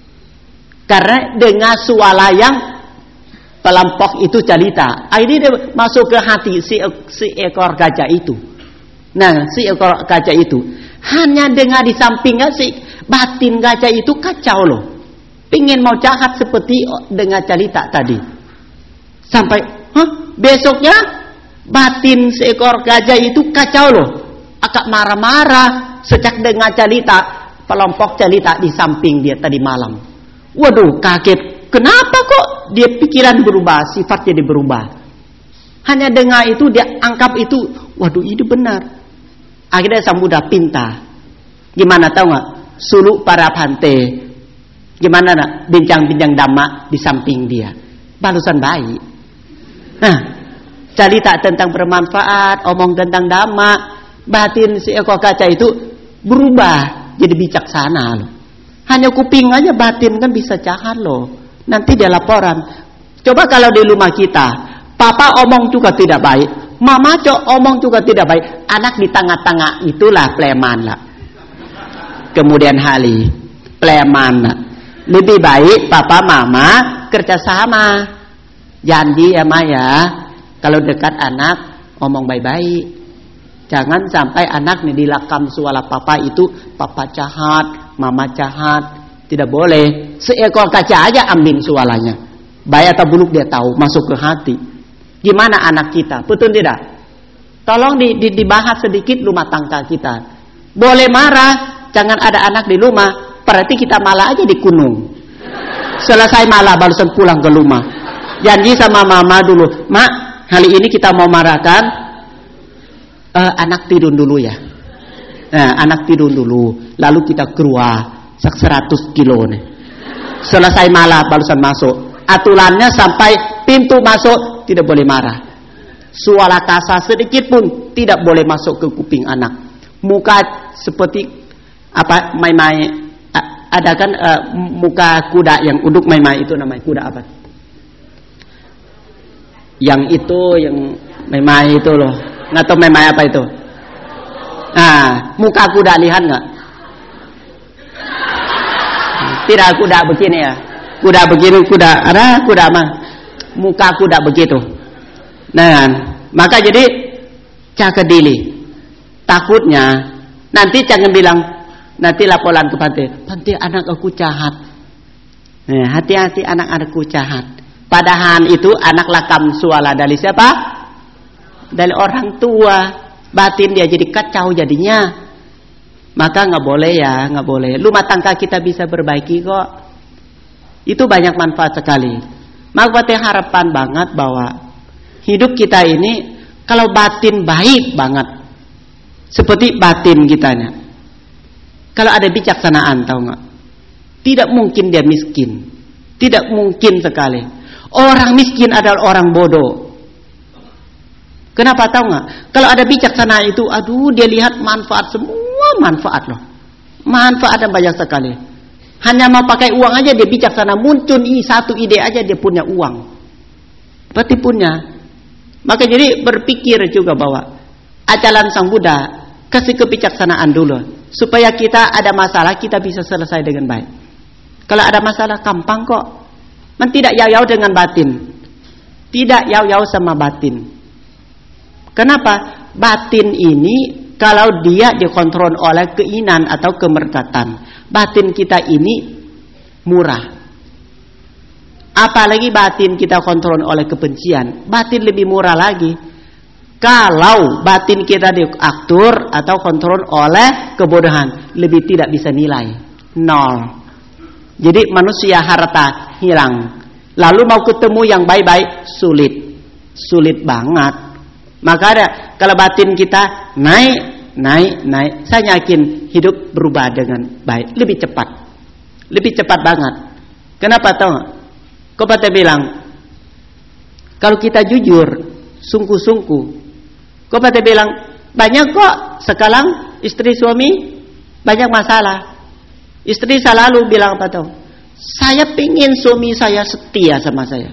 Karena dengar suara yang pelampok itu cerita. Akhirnya dia masuk ke hati si, si ekor gajah itu. Nah, si ekor gajah itu hanya dengar di sampingnya si batin gajah itu kacau loh. Pingin mau jahat seperti dengar cerita tadi. Sampai, hah? Besoknya batin seekor gajah itu kacau loh. Agak marah-marah sejak dengar cerita pelampok cerita di samping dia tadi malam. Waduh, kaget. Kenapa kok dia pikiran berubah, sifat jadi berubah? Hanya dengar itu dia anggap itu, waduh ini benar. Akhirnya Sang Buddha pinta. Gimana tahu nggak? Suluk para bhante. Gimana nak? Bincang-bincang dhamma di samping dia. Balusan baik. Nah, cerita tentang bermanfaat, omong tentang dhamma, batin si ekor kaca itu berubah jadi bijaksana loh. Hanya kuping aja batin kan bisa jahat loh. Nanti dia laporan. Coba kalau di rumah kita, papa omong juga tidak baik, mama cok omong juga tidak baik, anak di tengah-tengah itulah preman lah. Kemudian hari preman lah. Lebih baik papa mama kerjasama. Janji ya Maya, kalau dekat anak omong baik-baik. Jangan sampai anak nih dilakam suara papa itu, papa jahat, mama jahat. Tidak boleh. Seekor kaca aja ambil suaranya. Baik atau buruk dia tahu, masuk ke hati. Gimana anak kita? Betul tidak? Tolong di, di, dibahas sedikit rumah tangga kita. Boleh marah, jangan ada anak di rumah. Berarti kita malah aja di gunung. Selesai malah barusan pulang ke rumah. Janji sama mama dulu, Mak, hari ini kita mau marahkan uh, anak tidur dulu ya. Nah, anak tidur dulu, lalu kita keluar. Seratus kilo nih. Selesai malah barusan masuk. Aturannya sampai pintu masuk tidak boleh marah. Suara kasar sedikit pun tidak boleh masuk ke kuping anak. Muka seperti apa mai-mai, ada kan uh, muka kuda yang uduk mai-mai itu namanya kuda apa? Yang itu yang mai-mai itu loh. Nggak tahu mai-mai apa itu? Nah, muka kuda lihat nggak? Tidak, kuda begini ya. Kuda begini, kuda ada kuda mah. Muka kuda begitu. Nah, maka jadi jaga diri. Takutnya nanti jangan bilang nanti laporan ke Pante. Pante anak aku jahat. Nah, hati-hati anak-anakku jahat. Padahal itu anak lakam suala dari siapa? Dari orang tua. Batin dia jadi kacau jadinya. Maka nggak boleh ya, nggak boleh. Rumah tangga kita bisa perbaiki kok. Itu banyak manfaat sekali. Maka harapan banget bahwa hidup kita ini kalau batin baik banget, seperti batin kitanya. Kalau ada bijaksanaan, tahu nggak? Tidak mungkin dia miskin. Tidak mungkin sekali. Orang miskin adalah orang bodoh. Kenapa tahu nggak? Kalau ada bijaksana itu, aduh dia lihat manfaat semua manfaat loh. Manfaat ada banyak sekali. Hanya mau pakai uang aja dia bijaksana. Muncul i satu ide aja dia punya uang. Berarti punya. Maka jadi berpikir juga bahwa ajaran Sang Buddha kasih kebijaksanaan dulu supaya kita ada masalah kita bisa selesai dengan baik. Kalau ada masalah gampang kok. Man tidak yau-yau dengan batin. Tidak yau-yau sama batin. Kenapa? Batin ini kalau dia dikontrol oleh keinginan atau kemerdatan, batin kita ini murah. Apalagi batin kita kontrol oleh kebencian, batin lebih murah lagi. Kalau batin kita diatur atau kontrol oleh kebodohan, lebih tidak bisa nilai. Nol. Jadi manusia harta hilang. Lalu mau ketemu yang baik-baik sulit. Sulit banget. Maka ada, kalau batin kita naik, naik, naik, saya yakin hidup berubah dengan baik, lebih cepat, lebih cepat banget. Kenapa tahu? Kau pada bilang, kalau kita jujur, sungguh-sungguh, kau pada bilang banyak kok sekarang istri suami banyak masalah. Istri selalu bilang apa tahu? Saya pingin suami saya setia sama saya.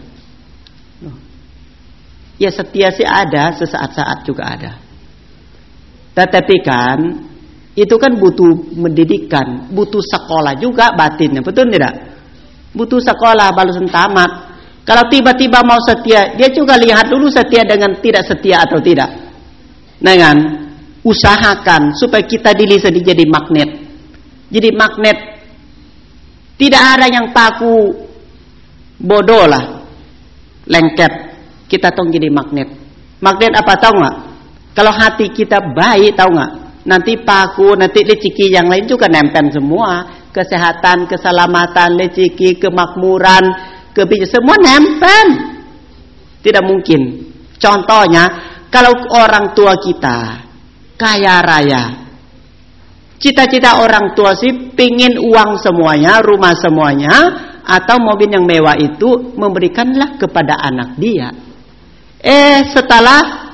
Ya setia sih ada, sesaat-saat juga ada. Tetapi kan itu kan butuh pendidikan, butuh sekolah juga batinnya, betul tidak? Butuh sekolah balusan tamat. Kalau tiba-tiba mau setia, dia juga lihat dulu setia dengan tidak setia atau tidak. Nah kan, usahakan supaya kita diri sendiri jadi magnet. Jadi magnet. Tidak ada yang paku bodoh lah, lengket. Kita tong jadi magnet. Magnet apa tahu nggak? Kalau hati kita baik tahu nggak? Nanti paku, nanti rezeki yang lain juga nempel semua. Kesehatan, keselamatan, rezeki, kemakmuran, kebijakan semua nempel. Tidak mungkin. Contohnya, kalau orang tua kita kaya raya, cita-cita orang tua sih pingin uang semuanya, rumah semuanya, atau mobil yang mewah itu memberikanlah kepada anak dia. Eh setelah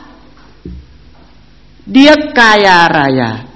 dia kaya raya,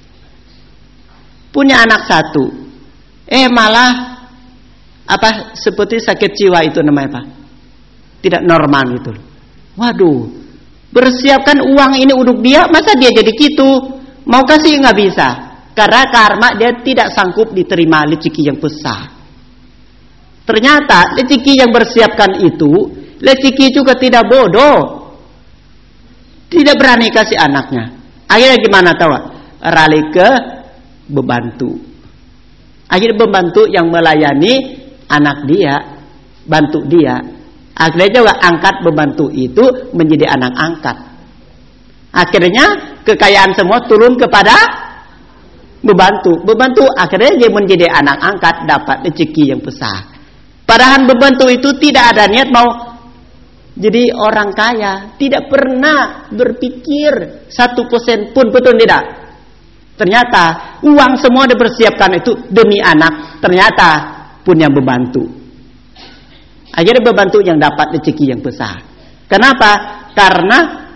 punya anak satu, eh malah apa seperti sakit jiwa itu namanya apa? Tidak normal itu. Waduh, bersiapkan uang ini untuk dia, masa dia jadi gitu? Mau kasih nggak bisa, karena karma dia tidak sanggup diterima rezeki yang besar. Ternyata rezeki yang bersiapkan itu rezeki juga tidak bodoh. Tidak berani kasih anaknya. Akhirnya gimana tahu? Rali ke bebantu. Akhirnya pembantu yang melayani anak dia, bantu dia. Akhirnya juga angkat pembantu itu menjadi anak angkat. Akhirnya kekayaan semua turun kepada pembantu. Pembantu akhirnya dia menjadi anak angkat, dapat rezeki yang besar. Padahal pembantu itu tidak ada niat mau jadi orang kaya, tidak pernah berpikir satu persen pun, betul tidak? Ternyata uang semua dipersiapkan itu demi anak. Ternyata punya membantu. Akhirnya membantu yang dapat rezeki yang besar. Kenapa? Karena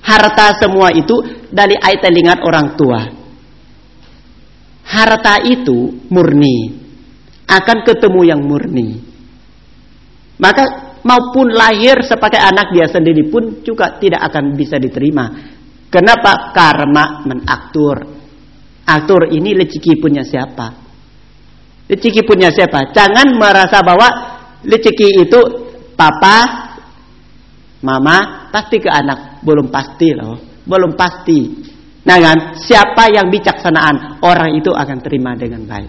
Harta semua itu dari air telingat orang tua. Harta itu murni, akan ketemu yang murni. Maka maupun lahir sebagai anak dia sendiri pun juga tidak akan bisa diterima. Kenapa? Karma menaktur. Aktur ini rezeki punya siapa? Rezeki punya siapa? Jangan merasa bahwa rezeki itu papa, mama pasti ke anak. Belum pasti loh, belum pasti. Nah kan, siapa yang bijaksanaan, orang itu akan terima dengan baik.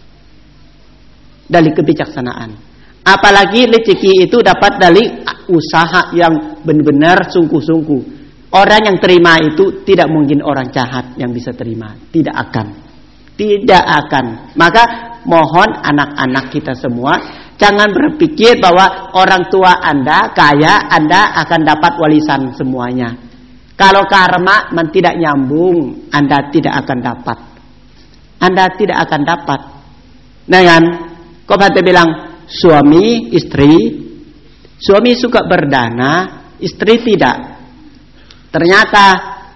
Dari kebijaksanaan. Apalagi rezeki itu dapat dari usaha yang benar-benar sungguh-sungguh. Orang yang terima itu tidak mungkin orang jahat yang bisa terima. Tidak akan. Tidak akan. Maka mohon anak-anak kita semua, jangan berpikir bahwa orang tua Anda kaya, Anda akan dapat warisan semuanya. Kalau karma man tidak nyambung, Anda tidak akan dapat. Anda tidak akan dapat. Nah kan, kok Bante bilang suami, istri, suami suka berdana, istri tidak. Ternyata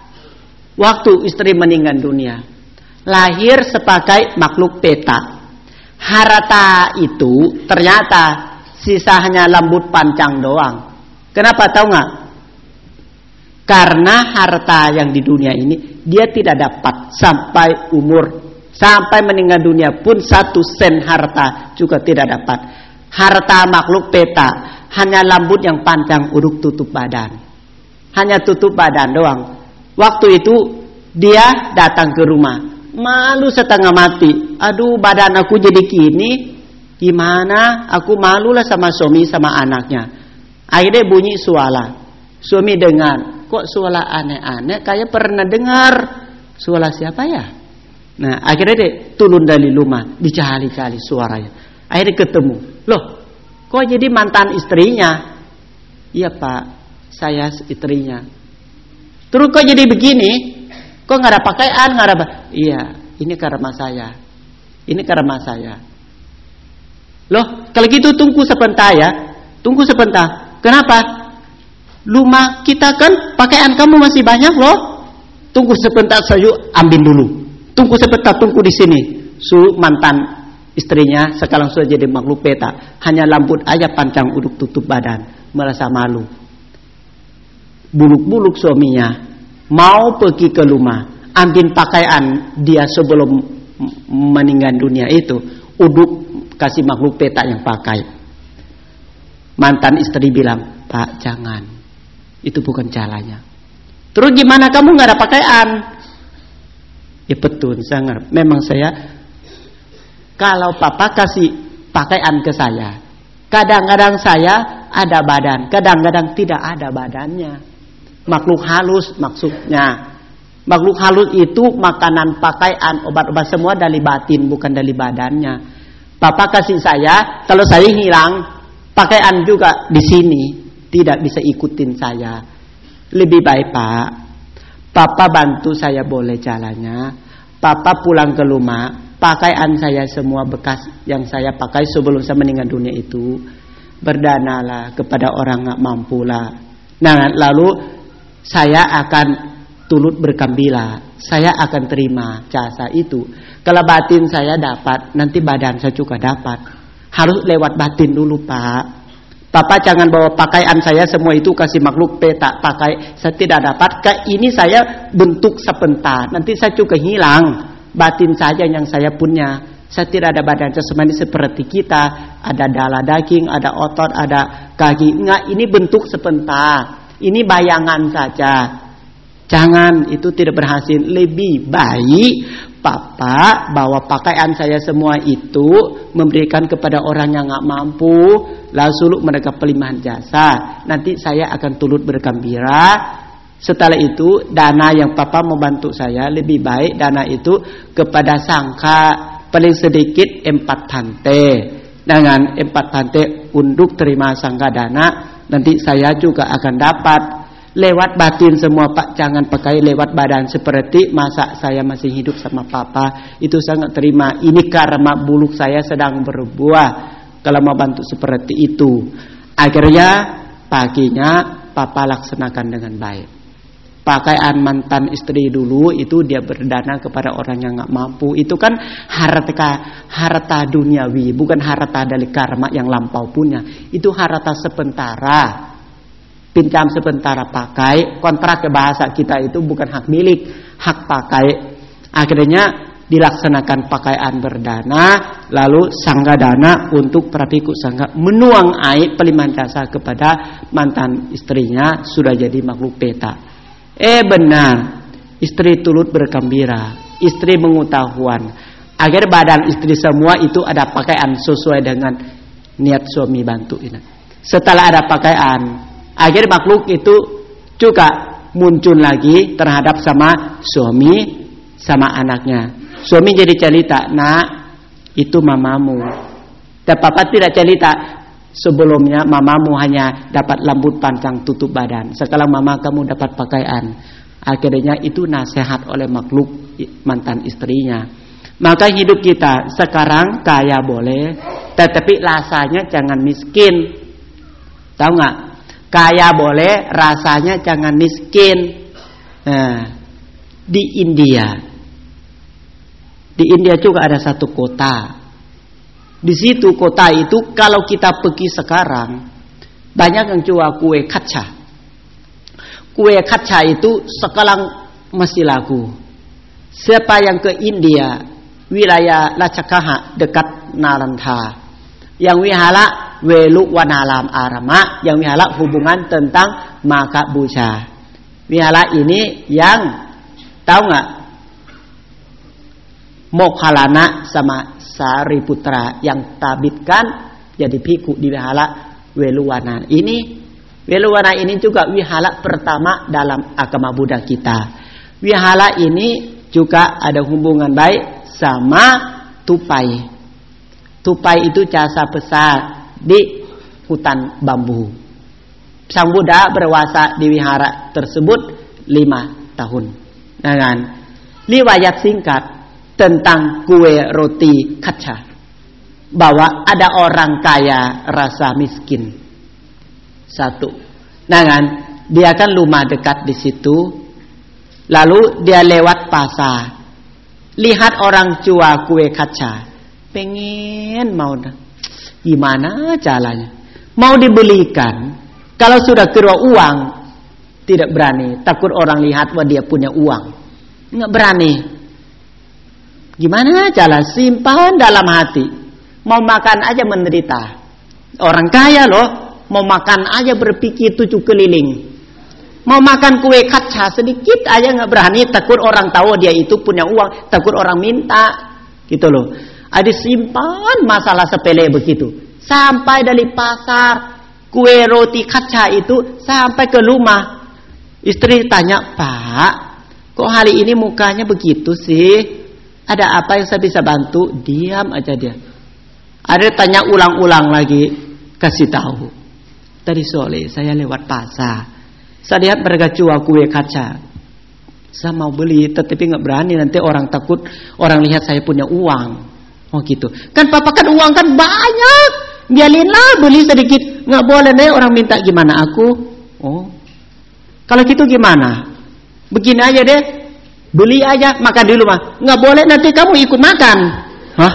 waktu istri meninggal dunia, lahir sebagai makhluk peta. Harta itu ternyata sisa hanya rambut panjang doang. Kenapa tahu nggak? Karena harta yang di dunia ini dia tidak dapat sampai umur, sampai meninggal dunia pun satu sen harta juga tidak dapat. Harta makhluk peta hanya rambut yang panjang uruk tutup badan. Hanya tutup badan doang. Waktu itu dia datang ke rumah, malu setengah mati. Aduh, badan aku jadi gini, gimana? Aku malulah sama suami sama anaknya. Akhirnya bunyi suara. Suami dengar, kok suara aneh-aneh? Kayak pernah dengar. Suara siapa ya? Nah, akhirnya dia turun dari rumah, dicari-cari suaranya. Akhirnya ketemu. Loh, kok jadi mantan istrinya? Iya Pak, saya istrinya. Terus kok jadi begini? Kok nggak ada pakaian, nggak ada? Iya, ini karma saya. Ini karma saya. Loh, kalau gitu tunggu sebentar ya. Tunggu sebentar. Kenapa? Rumah kita kan pakaian kamu masih banyak loh. Tunggu sebentar saya ambil dulu. Tunggu sebentar, tunggu di sini. Su mantan istrinya sekarang sudah jadi makhluk peta. Hanya rambut aja panjang uduk tutup badan. Merasa malu. Buluk-buluk suaminya mau pergi ke rumah, ambil pakaian dia sebelum meninggal dunia itu, uduk kasih makhluk peta yang pakai. Mantan istri bilang, Pak jangan, itu bukan caranya. Terus gimana kamu nggak ada pakaian? Ya betul, saya memang saya kalau papa kasih pakaian ke saya, kadang-kadang saya ada badan, kadang-kadang tidak ada badannya. Makhluk halus maksudnya. Makhluk halus itu makanan, pakaian, obat-obat semua dari batin, bukan dari badannya. Papa kasih saya, kalau saya hilang, pakaian juga di sini, tidak bisa ikutin saya. Lebih baik Pak, Papa bantu saya boleh jalannya. Papa pulang ke rumah, pakaian saya semua bekas yang saya pakai sebelum saya meninggal dunia itu, berdanalah kepada orang nggak mampu lah. Nah lalu saya akan turut bergembira, saya akan terima jasa itu. Kalau batin saya dapat, nanti badan saya juga dapat. Harus lewat batin dulu Pak. Papa jangan bawa pakaian saya semua itu kasih makhluk peta pakai, saya tidak dapat. Kayak ini saya bentuk sebentar, nanti saya juga hilang. Batin saja yang saya punya. Saya tidak ada badan jasmani seperti kita, ada darah daging, ada otot, ada kaki. Enggak, ini bentuk sebentar. Ini bayangan saja. Jangan, itu tidak berhasil. Lebih baik Papa bawa pakaian saya semua itu memberikan kepada orang yang gak mampu, lalu suruh mereka pelimpahan jasa. Nanti saya akan turut bergembira. Setelah itu dana yang Papa membantu saya, lebih baik dana itu kepada sangka paling sedikit empat tante. Dengan empat tante untuk terima sangka dana, nanti saya juga akan dapat. Lewat batin semua Pak, jangan pakai lewat badan. Seperti masa saya masih hidup sama Papa, itu sangat terima. Ini karma buluk saya sedang berbuah. Kalau mau bantu seperti itu, akhirnya paginya Papa laksanakan dengan baik. pakaian mantan istri dulu itu dia berdana kepada orang yang nggak mampu. Itu kan harta harta duniawi, bukan harta dari karma yang lampau punya. Itu harta sementara, pinjam sementara pakai. Kontrak ke bahasa kita itu bukan hak milik, hak pakai. Akhirnya dilaksanakan pakaian berdana, lalu sangga dana untuk prapiku sangga menuang air peliman jasa kepada mantan istrinya sudah jadi makhluk peta. Eh benar, istri turut bergembira, istri mengetahuan agar badan istri semua itu ada pakaian sesuai dengan niat suami bantu ini. Setelah ada pakaian, agar makhluk itu juga muncul lagi terhadap sama suami sama anaknya. Suami jadi cerita, nak itu mamamu. Dan papa tidak cerita, sebelumnya mamamu hanya dapat rambut panjang tutup badan. Sekarang mama kamu dapat pakaian. Akhirnya itu nasihat oleh makhluk mantan istrinya. Maka hidup kita sekarang kaya boleh, tetapi rasanya jangan miskin. Tahu nggak? Kaya boleh, rasanya jangan miskin. Nah, di India. Di India juga ada satu kota. Di situ kota itu kalau kita pergi sekarang banyak yang jual kue kaca. Kue kaca itu sekarang masih laku. Siapa yang ke India, wilayah Rajagaha dekat Nalanda, yang wihara Weluwanalam Arama, yang wihara hubungan tentang maka buca. Wihara ini yang tahu nggak? Mokhalana sama Sariputra yang tabitkan jadi biku di wihara Weluwana. Ini Weluwana ini juga wihara pertama dalam agama Buddha kita. Wihara ini juga ada hubungan baik sama tupai. Tupai itu jasa besar di hutan bambu. Sang Buddha berwasa di wihara tersebut lima tahun. Dengan riwayat singkat tentang kue roti kaca, bahwa ada orang kaya rasa miskin satu. Nah kan, dia kan rumah dekat di situ, lalu dia lewat pasar, lihat orang jual kue kaca, pengen mau, gimana caranya, mau dibelikan, kalau sudah keluar uang tidak berani, takut orang lihat bahwa dia punya uang, nggak berani. Gimana jalan, simpan dalam hati. Mau makan aja menderita. Orang kaya loh, mau makan aja berpikir tujuh keliling. Mau makan kue kaca sedikit aja nggak berani, takut orang tahu dia itu punya uang, takut orang minta, gitu loh. Ada simpan masalah sepele begitu. Sampai dari pasar kue roti kaca itu sampai ke rumah. Istri tanya, Pak, kok hari ini mukanya begitu sih? Ada apa yang saya bisa bantu? Diam aja dia. Ada tanya ulang-ulang lagi, kasih tahu. Tadi sore saya lewat pasar, saya lihat mereka jual kue kaca. Saya mau beli, tetapi nggak berani, nanti orang takut, orang lihat saya punya uang. Oh gitu. Kan papa kan uang kan banyak, biarinlah beli sedikit. Nggak boleh deh orang minta, gimana aku? Oh, kalau gitu gimana? Begini aja deh. Beli aja, makan di rumah. Nggak boleh, nanti kamu ikut makan. Hah?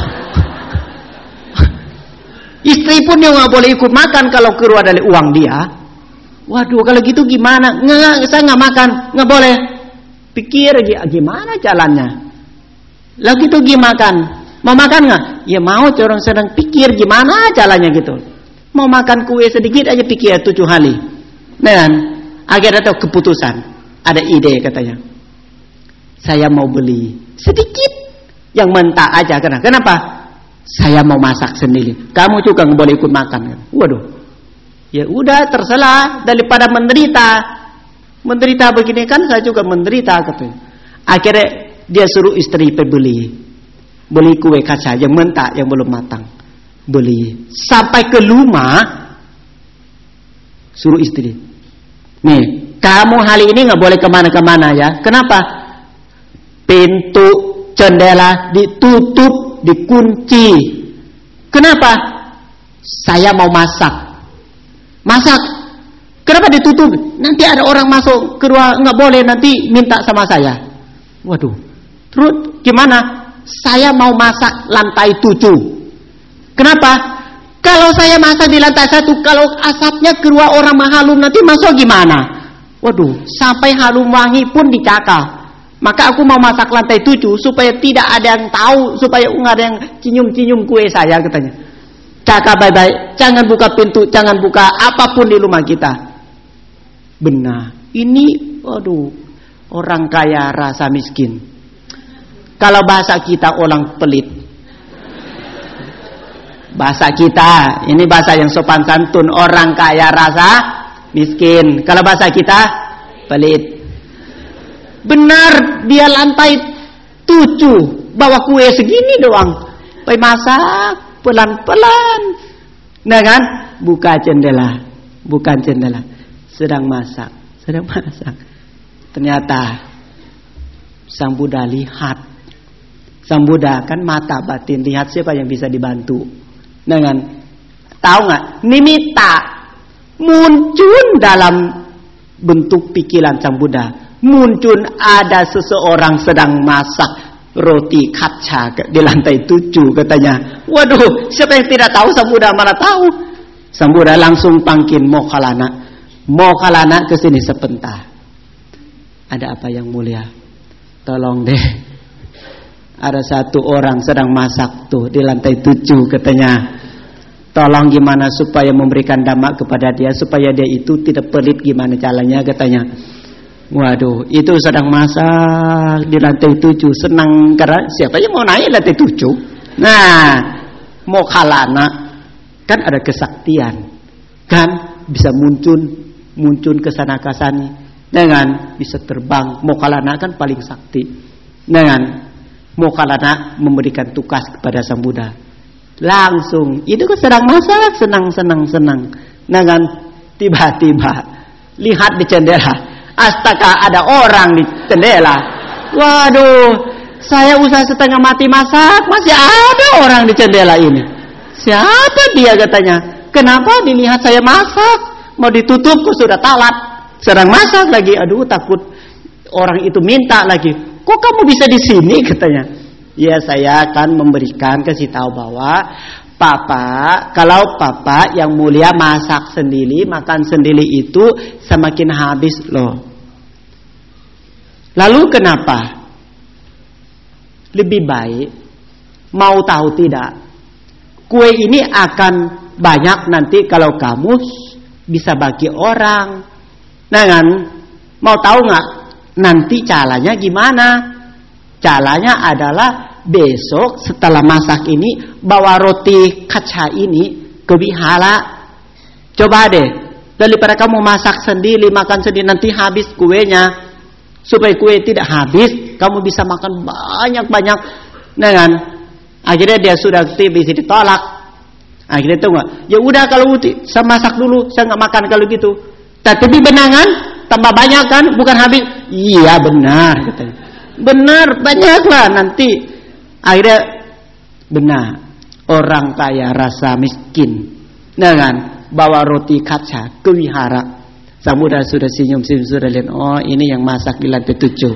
Istri pun dia nggak boleh ikut makan kalau keluar dari uang dia. Waduh, kalau gitu gimana? Nggak, saya nggak makan, nggak boleh. Pikir gimana jalannya. Lalu gitu gimana? Mau makan nggak? Ya mau, orang sedang pikir gimana jalannya gitu. Mau makan kue sedikit aja pikir tujuh hari. Dan akhirnya tahu keputusan. Ada ide katanya. Saya mau beli sedikit yang mentah aja. Kenapa? Saya mau masak sendiri. Kamu juga nggak boleh ikut makan. Waduh. Ya udah, terserah, daripada menderita. Menderita begini kan saya juga menderita katanya. Akhirnya dia suruh istri beli. Beli kue kaca yang mentah, yang belum matang. Beli. Sampai ke rumah, suruh istri. Nih, kamu hari ini nggak boleh kemana-kemana ya. Kenapa? Pintu jendela ditutup, dikunci. Kenapa? Saya mau masak. Masak. Kenapa ditutup? Nanti ada orang masuk ke ruang, nggak boleh, nanti minta sama saya. Waduh. Terus gimana? Saya mau masak lantai tujuh. Kenapa? Kalau saya masak di lantai satu, kalau asapnya keluar orang mahalum nanti masuk gimana? Waduh, sampai harum wangi pun dicakap. Maka aku mau masak lantai tujuh supaya tidak ada yang tahu, supaya nggak ada yang cium-cium kue saya, katanya. Cakap baik-baik, jangan buka pintu, jangan buka apapun di rumah kita. Benar. Ini, waduh, orang kaya rasa miskin. Kalau bahasa kita orang pelit. Bahasa kita, ini bahasa yang sopan santun, orang kaya rasa miskin. Kalau bahasa kita pelit. Benar, dia lantai tujuh, bawa kue segini doang, pai masak pelan-pelan. Nah kan, buka jendela, bukan jendela, sedang masak, sedang masak. Ternyata sang Buddha lihat, sang Buddha kan mata batin, lihat siapa yang bisa dibantu. Nah kan, tahu nggak? Nimitta muncul dalam bentuk pikiran sang Buddha. Muncul ada seseorang sedang masak roti kaca di lantai tujuh, katanya. Waduh, siapa yang tidak tahu? Sang Buddha mana tahu. Sang Buddha langsung panggil Mokkhalana. Mokkhalana ke sini sebentar. Ada apa yang mulia? Tolong deh. Ada satu orang sedang masak tuh di lantai tujuh, katanya. Tolong gimana supaya memberikan dhamma kepada dia, supaya dia itu tidak pelit, gimana caranya, katanya. Waduh, itu sedang masak di lantai tujuh, senang karena siapa yang mau naik lantai tujuh? Nah, Mokkhalana kan ada kesaktian, kan bisa muncul, muncul ke sana ke sini, dengan bisa terbang. Mokkhalana kan paling sakti. Dengan Mokkhalana memberikan tugas kepada Sang Buddha. Langsung, itu kan sedang masak, senang, senang, senang. Dengan tiba-tiba lihat di jendela. Astaga, ada orang di jendela. Waduh, saya usaha setengah mati masak, masih ada orang di jendela ini. Siapa dia, katanya? Kenapa dilihat saya masak? Mau ditutup kok sudah talat. Sedang masak lagi. Aduh, takut orang itu minta lagi. Kok kamu bisa di sini, katanya? Ya, saya akan memberikan, kasih tahu bahwa Papa, kalau Papa yang mulia masak sendiri, makan sendiri itu semakin habis loh. Lalu kenapa? Lebih baik, mau tahu tidak? Kue ini akan banyak nanti kalau kamu bisa bagi orang. Nah kan, mau tahu nggak? Nanti caranya gimana? Caranya adalah besok setelah masak ini bawa roti kaca ini ke wihara. Coba deh, daripada kamu masak sendiri, makan sendiri, nanti habis kuenya. Supaya kue tidak habis, kamu bisa makan banyak-banyak. Nah kan, akhirnya dia sudah bisa ditolak. Akhirnya itu enggak, ya udah kalau saya masak dulu, saya nggak makan kalau gitu. Tapi benangan tambah banyak kan, bukan habis. Iya benar, katanya. Benar, banyaklah nanti. Akhirnya benar, orang kaya rasa miskin. Nah kan, bawa roti kaca ke wihara. Sang Buddha sudah senyum-senyum, sudah lihat, oh ini yang masak di lantai tujuh.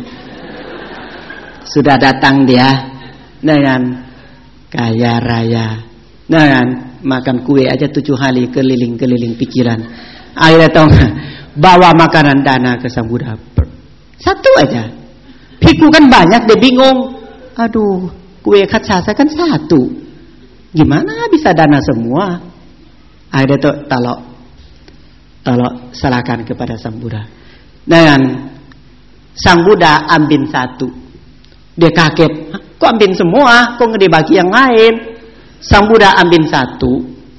Sudah datang dia. Nah kan, kaya raya. Nah kan, makan kue aja tujuh hari keliling-keliling pikiran. Akhirnya tahu, bawa makanan dana ke Sang Buddha. Satu aja. Biku kan banyak, dia bingung. Aduh, kue kaca saya kan satu. Gimana bisa dana semua? Akhirnya tuh talok, talok serahkan kepada Sang Buddha. Dan Sang Buddha ambil satu. Dia kaget, kok ambil semua? Kok nggak dibagi yang lain? Sang Buddha ambil satu.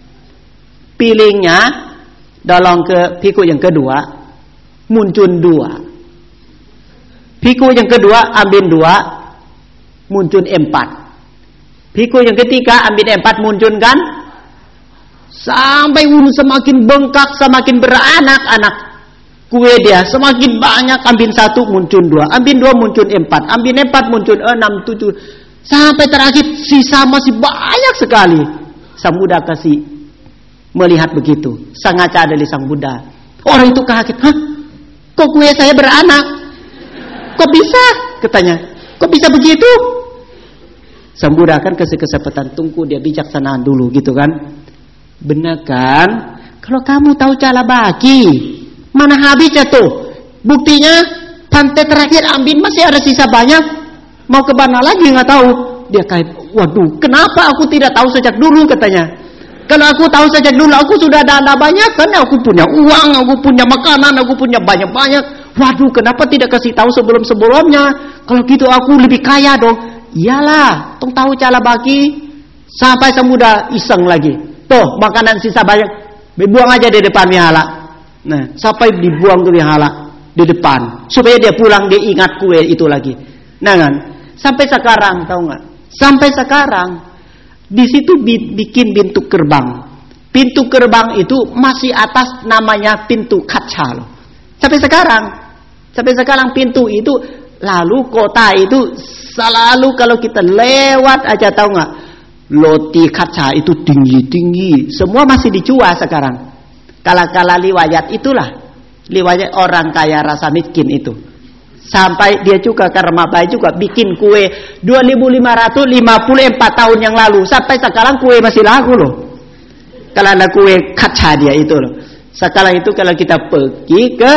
Pilihnya dalam ke biku yang kedua, muncul dua. Biku yang kedua ambil dua, muncul empat. Biku yang ketiga ambil empat, muncul kan? Sampai ulu semakin bengkak, semakin beranak-anak. Kue dia semakin banyak, ambil satu muncul dua, ambil dua muncul empat, ambil empat muncul enam, tujuh. Sampai terakhir sisa masih banyak sekali. Sang Buddha kasih melihat begitu. Sangaca dari Sang Buddha. Orang itu kaget, hah? Kok kue saya beranak? Kok bisa? Katanya, kok bisa begitu? Sang Buddha kan kasih kesempatan, tunggu dia bijaksanaan dulu gitu kan. Benar kan? Kalau kamu tahu cara bagi, mana habisnya tuh? Buktinya pantai terakhir ambil masih ada sisa banyak. Mau ke mana lagi nggak tahu. Dia kayak, waduh, kenapa aku tidak tahu sejak dulu katanya. Kalau aku tahu sejak dulu, aku sudah ada anda banyak kan. Aku punya uang, aku punya makanan, aku punya banyak-banyak. Waduh, kenapa tidak kasih tahu sebelum-sebelumnya? Kalau gitu aku lebih kaya dong. Iyalah, tong tahu cara bagi. Sampai semudah iseng lagi. Tuh, makanan sisa banyak, dibuang aja di depan wihara. Nah, sampai dibuang ke wihara di depan, supaya dia pulang dia ingat kue itu lagi. Nah kan, sampai sekarang tahu nggak? Sampai sekarang di situ bikin pintu gerbang. Pintu gerbang itu masih atas namanya pintu kaca loh. Sampai sekarang, sampai sekarang pintu itu, lalu kota itu selalu kalau kita lewat aja tahu nggak? Loti kaca itu tinggi-tinggi, semua masih dijual sekarang. Kala-kala liwayat itulah, liwayat orang kaya rasa miskin itu. Sampai dia juga karena baik juga bikin kue dua ribu lima ratus lima puluh empat tahun yang lalu. Sampai sekarang kue masih laku loh. Kalau ada kue kaca dia itu loh. Sekarang itu kalau kita pergi ke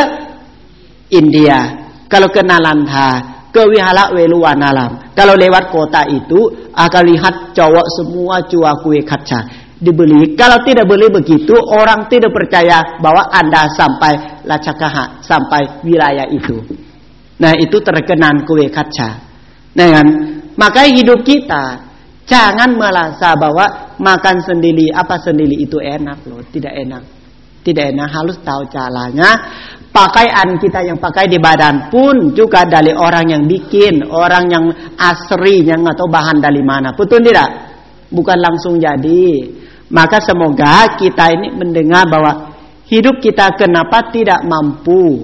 India, kalau ke Nalanda, ke Wihara Weluwanalam, kalau lewat kota itu akan lihat cowok semua jual kue kaca. Dibeli. Kalau tidak beli begitu, orang tidak percaya bahwa Anda sampai Lacakaha, sampai wilayah itu. Nah, itu terkenan kue kaca. Nah, kan? Makanya hidup kita jangan merasa bahwa makan sendiri, apa sendiri itu enak loh. Tidak enak. Tidak enak, harus tahu caranya. Pakaian kita yang pakai di badan pun juga dari orang yang bikin, orang yang asri, yang nggak tahu bahan dari mana. Betul tidak? Bukan langsung jadi. Maka semoga kita ini mendengar bahwa hidup kita kenapa tidak mampu.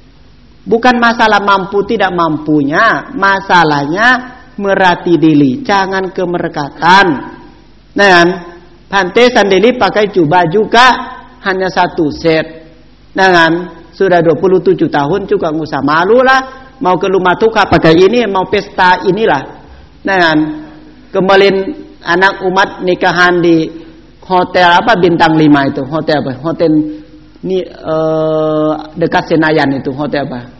Bukan masalah mampu tidak mampunya, masalahnya merati diri, jangan kemerekatan. Nah, Bante sendiri pakai jubah juga hanya satu set. Nah, sudah dua puluh tujuh tahun juga nggak usah malu lah. Mau ke rumah tukar pakai ini, mau pesta inilah. Nah, kemarin anak umat nikahan di hotel apa bintang lima itu, hotel apa? Hotel ni uh, dekat Senayan itu, hotel apa?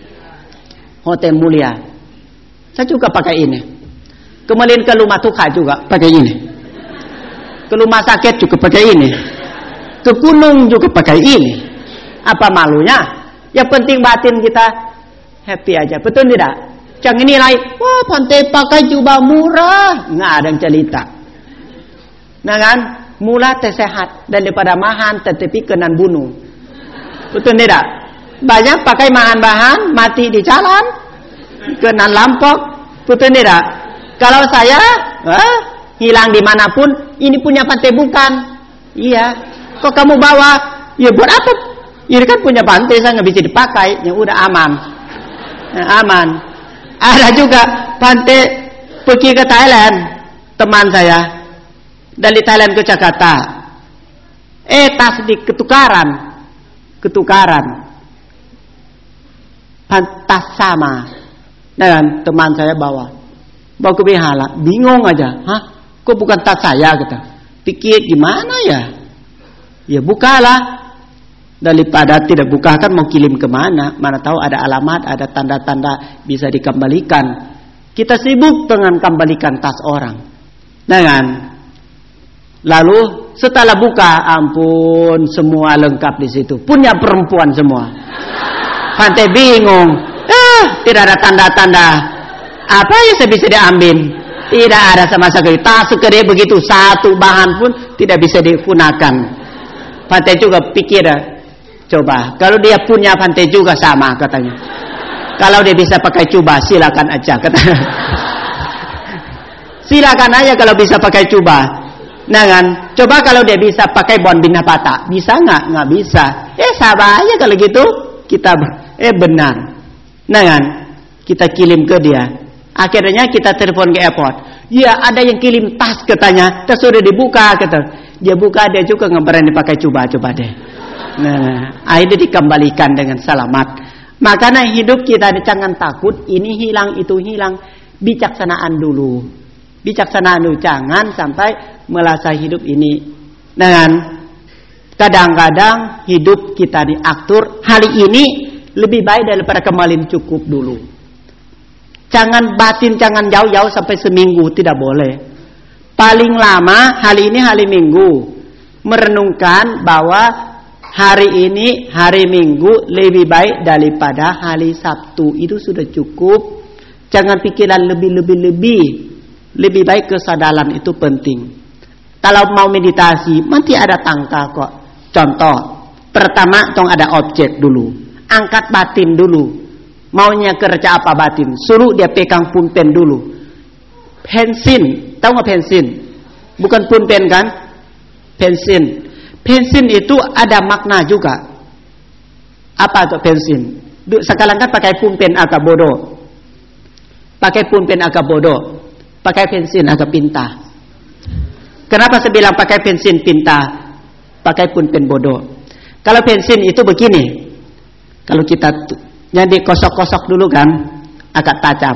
Hotel Mulia. Saya juga pakai ini. Kemarin ke rumah tukar juga pakai ini. Ke rumah sakit juga pakai ini. Ke gunung juga pakai ini. Apa malunya? Yang penting batin kita happy aja. Betul tidak? Jangan nilai, wah Bante pakai jubah murah. Nggak ada yang cerita. Nah kan? Murah tersehat daripada mahal tetapi kenan bunuh. Betul tidak? Banyak pakai bahan-bahan mati di jalan, kenan lampok. Betul tidak? Kalau saya eh, hilang dimanapun, ini punya Bante bukan? Iya. Kok kamu bawa? Ya buat apa? Ini kan punya Bante, saya nggak bisa dipakai. Yang udah aman, nah, aman. Ada juga Bante pergi ke Thailand, teman saya. Dari Thailand ke Jakarta, eh tas di ketukaran, ketukaran, tas sama, dan teman saya bawa, bawa ke wihara, bingung aja, hah, kok bukan tas saya kata, pikir gimana ya, ya bukalah, daripada tidak buka kan mau kirim kemana, mana tahu ada alamat, ada tanda-tanda bisa dikembalikan, kita sibuk dengan kembalikan tas orang, dengan lalu setelah buka, ampun, semua lengkap di situ. Punya perempuan semua. Bante bingung. Eh, tidak ada tanda-tanda. Apa yang saya bisa diambil? Tidak ada sama sekali. Tas segede begitu, satu bahan pun tidak bisa digunakan. Bante juga pikir, coba, kalau dia punya Bante juga sama katanya. Kalau dia bisa pakai jubah, silakan aja katanya. Silakan aja kalau bisa pakai jubah. Nah kan, coba kalau dia bisa pakai bon binapata, bisa nggak? Nggak bisa. Eh sabar aja kalau gitu, kita eh benar. Nah kan, kita kirim ke dia. Akhirnya kita telepon ke airport. Ya ada yang kirim tas katanya, tas sudah dibuka kata. Dia buka dia juga nggak berani pakai coba coba deh. Nah, akhirnya dikembalikan dengan selamat. Makanya hidup kita jangan takut ini hilang itu hilang. Bijaksanaan dulu. Bijaksanaan dulu, jangan sampai merasa hidup ini. Dan kadang-kadang hidup kita diatur hari ini lebih baik daripada kemarin, cukup dulu. Jangan batin, jangan jauh-jauh sampai seminggu, tidak boleh. Paling lama hari ini hari Minggu, merenungkan bahwa hari ini hari Minggu lebih baik daripada hari Sabtu, itu sudah cukup. Jangan pikiran lebih-lebih-lebih. Lebih baik kesadaran itu penting. Kalau mau meditasi, nanti ada tangka kok. Contoh, pertama tong ada objek dulu. Angkat batin dulu. Maunya kerja apa batin? Suruh dia pegang pulpen dulu. Pensin, tahu nggak pensin? Bukan pulpen kan? Pensin. Pensin itu ada makna juga. Apa itu pensin? Sekarang kan pakai pulpen agak bodoh. Pakai pulpen agak bodoh. Pakai pensin agak pintar. Kenapa saya bilang pakai pensin pintar? Pakai pulpen bodoh. Kalau pensin itu begini. Kalau kita jadi kosok-kosok dulu kan, agak tajam.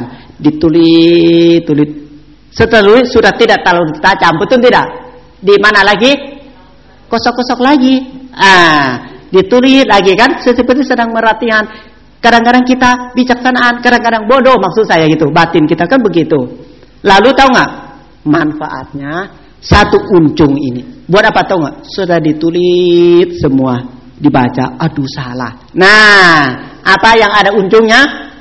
Ditulis, tulis. Setelah sudah tidak terlalu tajam, betul tidak? Di mana lagi? Kosok-kosok lagi. Ah, ditulis lagi kan? Seperti sedang merhatikan. Kadang-kadang kita bijaksanaan, kadang-kadang bodoh maksud saya gitu. Batin kita kan begitu. Lalu tahu nggak manfaatnya? Satu unjung ini. Buat apa tahu nggak? Sudah ditulis semua, dibaca. Aduh salah. Nah, apa yang ada unjungnya?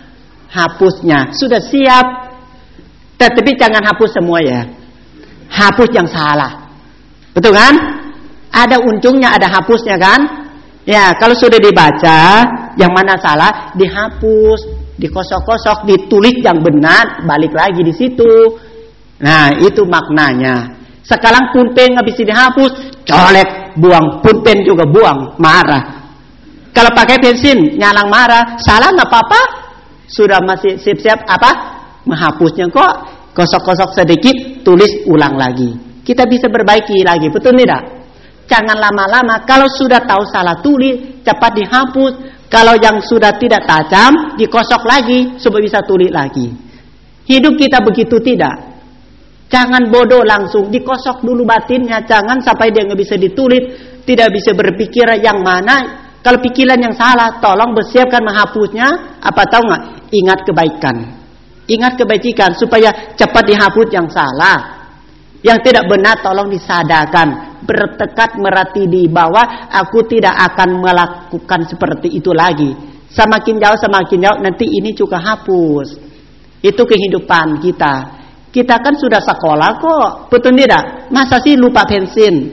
Hapusnya. Sudah siap. Tetapi jangan hapus semua ya. Hapus yang salah. Betul kan? Ada unjungnya, ada hapusnya kan? Ya, kalau sudah dibaca, yang mana salah dihapus, dikosok-kosok, ditulis yang benar, balik lagi di situ. Nah, itu maknanya. Sekarang pulpen nggak bisa dihapus, colek, buang. Pulpen juga buang, marah. Kalau pakai pensin, nyalang marah, salah nggak apa-apa. Sudah masih siap-siap apa? Menghapusnya kok. Kosok-kosok sedikit, tulis ulang lagi. Kita bisa perbaiki lagi, betul tidak? Jangan lama-lama. Kalau sudah tahu salah tulis, cepat dihapus. Kalau yang sudah tidak tajam, dikosok lagi supaya bisa tulis lagi. Hidup kita begitu tidak? Jangan bodoh langsung, dikosok dulu batinnya. Jangan sampai dia nggak bisa ditulis, tidak bisa berpikir yang mana. Kalau pikiran yang salah, tolong bersiapkan menghapusnya. Apa tahu nggak? Ingat kebaikan. Ingat kebaikan supaya cepat dihapus yang salah. Yang tidak benar tolong disadarkan. Bertekad merati di bawah, aku tidak akan melakukan seperti itu lagi. Semakin jauh semakin jauh nanti ini juga hapus. Itu kehidupan kita. Kita kan sudah sekolah kok, betul tidak? Masa sih lupa pensin?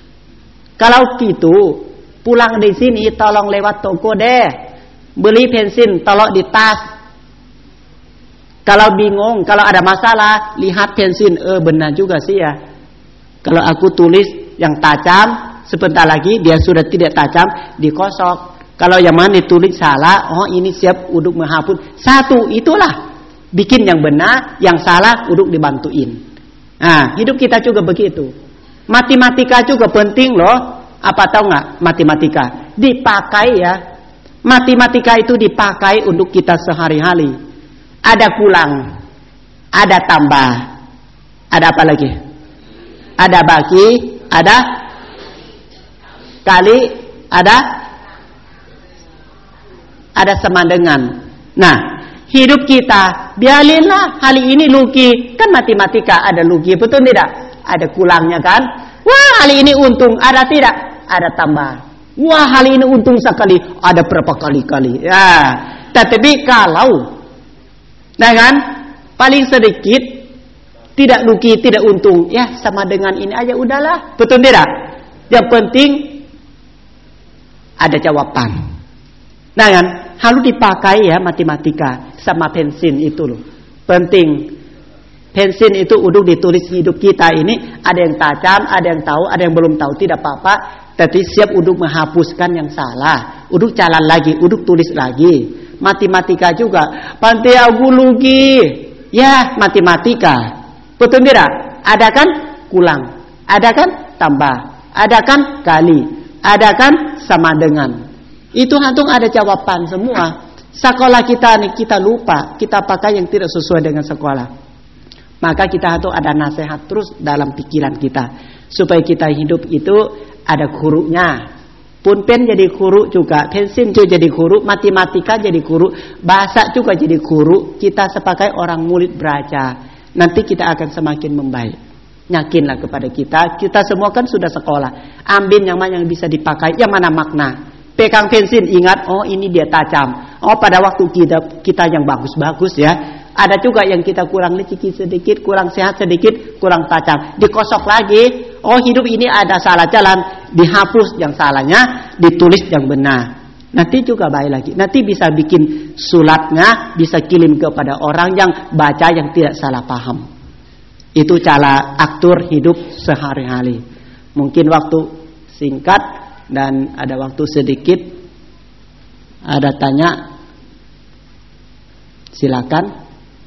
Kalau gitu, pulang di sini tolong lewat toko deh, beli pensin, tolong di tas. Kalau bingung, kalau ada masalah, lihat pensin, eh benar juga sih ya. Kalau aku tulis yang tajam, sebentar lagi dia sudah tidak tajam, dikosok. Kalau yang mana ditulis salah, oh ini siap untuk menghapus. Satu, itulah. Bikin yang benar, yang salah untuk dibantuin. Nah, hidup kita juga begitu. Matematika juga penting loh. Apa tahu nggak matematika? Dipakai ya. Matematika itu dipakai untuk kita sehari-hari. Ada kulang, ada tambah, ada apa lagi? Ada bagi, ada kali, ada ada sama dengan. Nah, hidup kita biarinlah hari ini lugi, kan matematika ada lugi, betul tidak? Ada kulangnya kan? Wah, hari ini untung, ada tidak? Ada tambah. Wah, hari ini untung sekali, ada berapa kali-kali. Ya, tetapi kalau nah kan, paling sedikit tidak rugi, tidak untung. Ya sama dengan ini aja udahlah. Betul tidak? Yang penting ada jawaban. Nah kan, harus dipakai ya matematika sama pensin itu loh. Penting. Pensin itu udah ditulis hidup kita ini. Ada yang tajam, ada yang tahu, ada yang belum tahu. Tidak apa-apa. Tapi siap untuk menghapuskan yang salah. Udah jalan lagi, udah tulis lagi. Matematika juga. Pantai aku lugi. Ya matematika. Betul tidak? Ada kan kulang, ada kan tambah, ada kan kali. Ada kan? Sama dengan. Itu antum ada jawaban semua. Sekolah kita nih kita lupa, kita pakai yang tidak sesuai dengan sekolah. Maka kita antum ada nasihat terus dalam pikiran kita supaya kita hidup itu ada gurunya. Pulpen jadi guru juga, pensil juga jadi guru, matematika jadi guru, bahasa juga jadi guru. Kita sebagai orang murid belajar, nanti kita akan semakin membaik. Yakinlah kepada kita, kita semua kan sudah sekolah. Ambil yang mana yang bisa dipakai, yang mana makna. Pegang pensil, ingat, oh ini dia tajam. Oh pada waktu kita kita yang bagus-bagus ya. Ada juga yang kita kurang licik sedikit, kurang sehat sedikit, kurang tajam. Dikosok lagi. Oh hidup ini ada salah jalan, dihapus yang salahnya, ditulis yang benar. Nanti juga baik lagi. Nanti bisa bikin sulatnya, bisa kirim kepada orang yang baca yang tidak salah paham. Itu cara atur hidup sehari-hari. Mungkin waktu singkat dan ada waktu sedikit. Ada tanya? Silakan.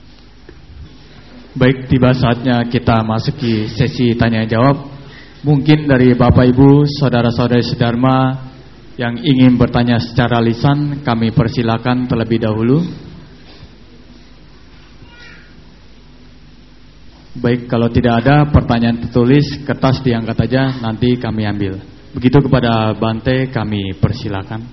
Baik, tiba saatnya kita masuki sesi tanya jawab. Mungkin dari Bapak Ibu, saudara-saudari sedharma yang ingin bertanya secara lisan, kami persilakan terlebih dahulu. Baik, kalau tidak ada pertanyaan tertulis, kertas diangkat aja, nanti kami ambil. Begitu kepada Bante, kami persilakan.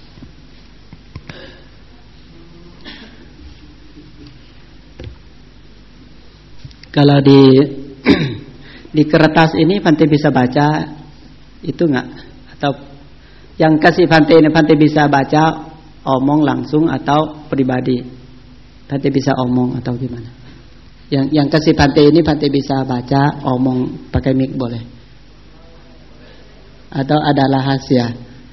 Kalau di di kertas ini Bante bisa baca itu enggak? Atau yang kasih Bante ini Bante bisa baca omong langsung atau pribadi? Bante bisa omong atau gimana? Yang yang kasih Bante ini Bante bisa baca omong pakai mic boleh? Atau ada rahasia?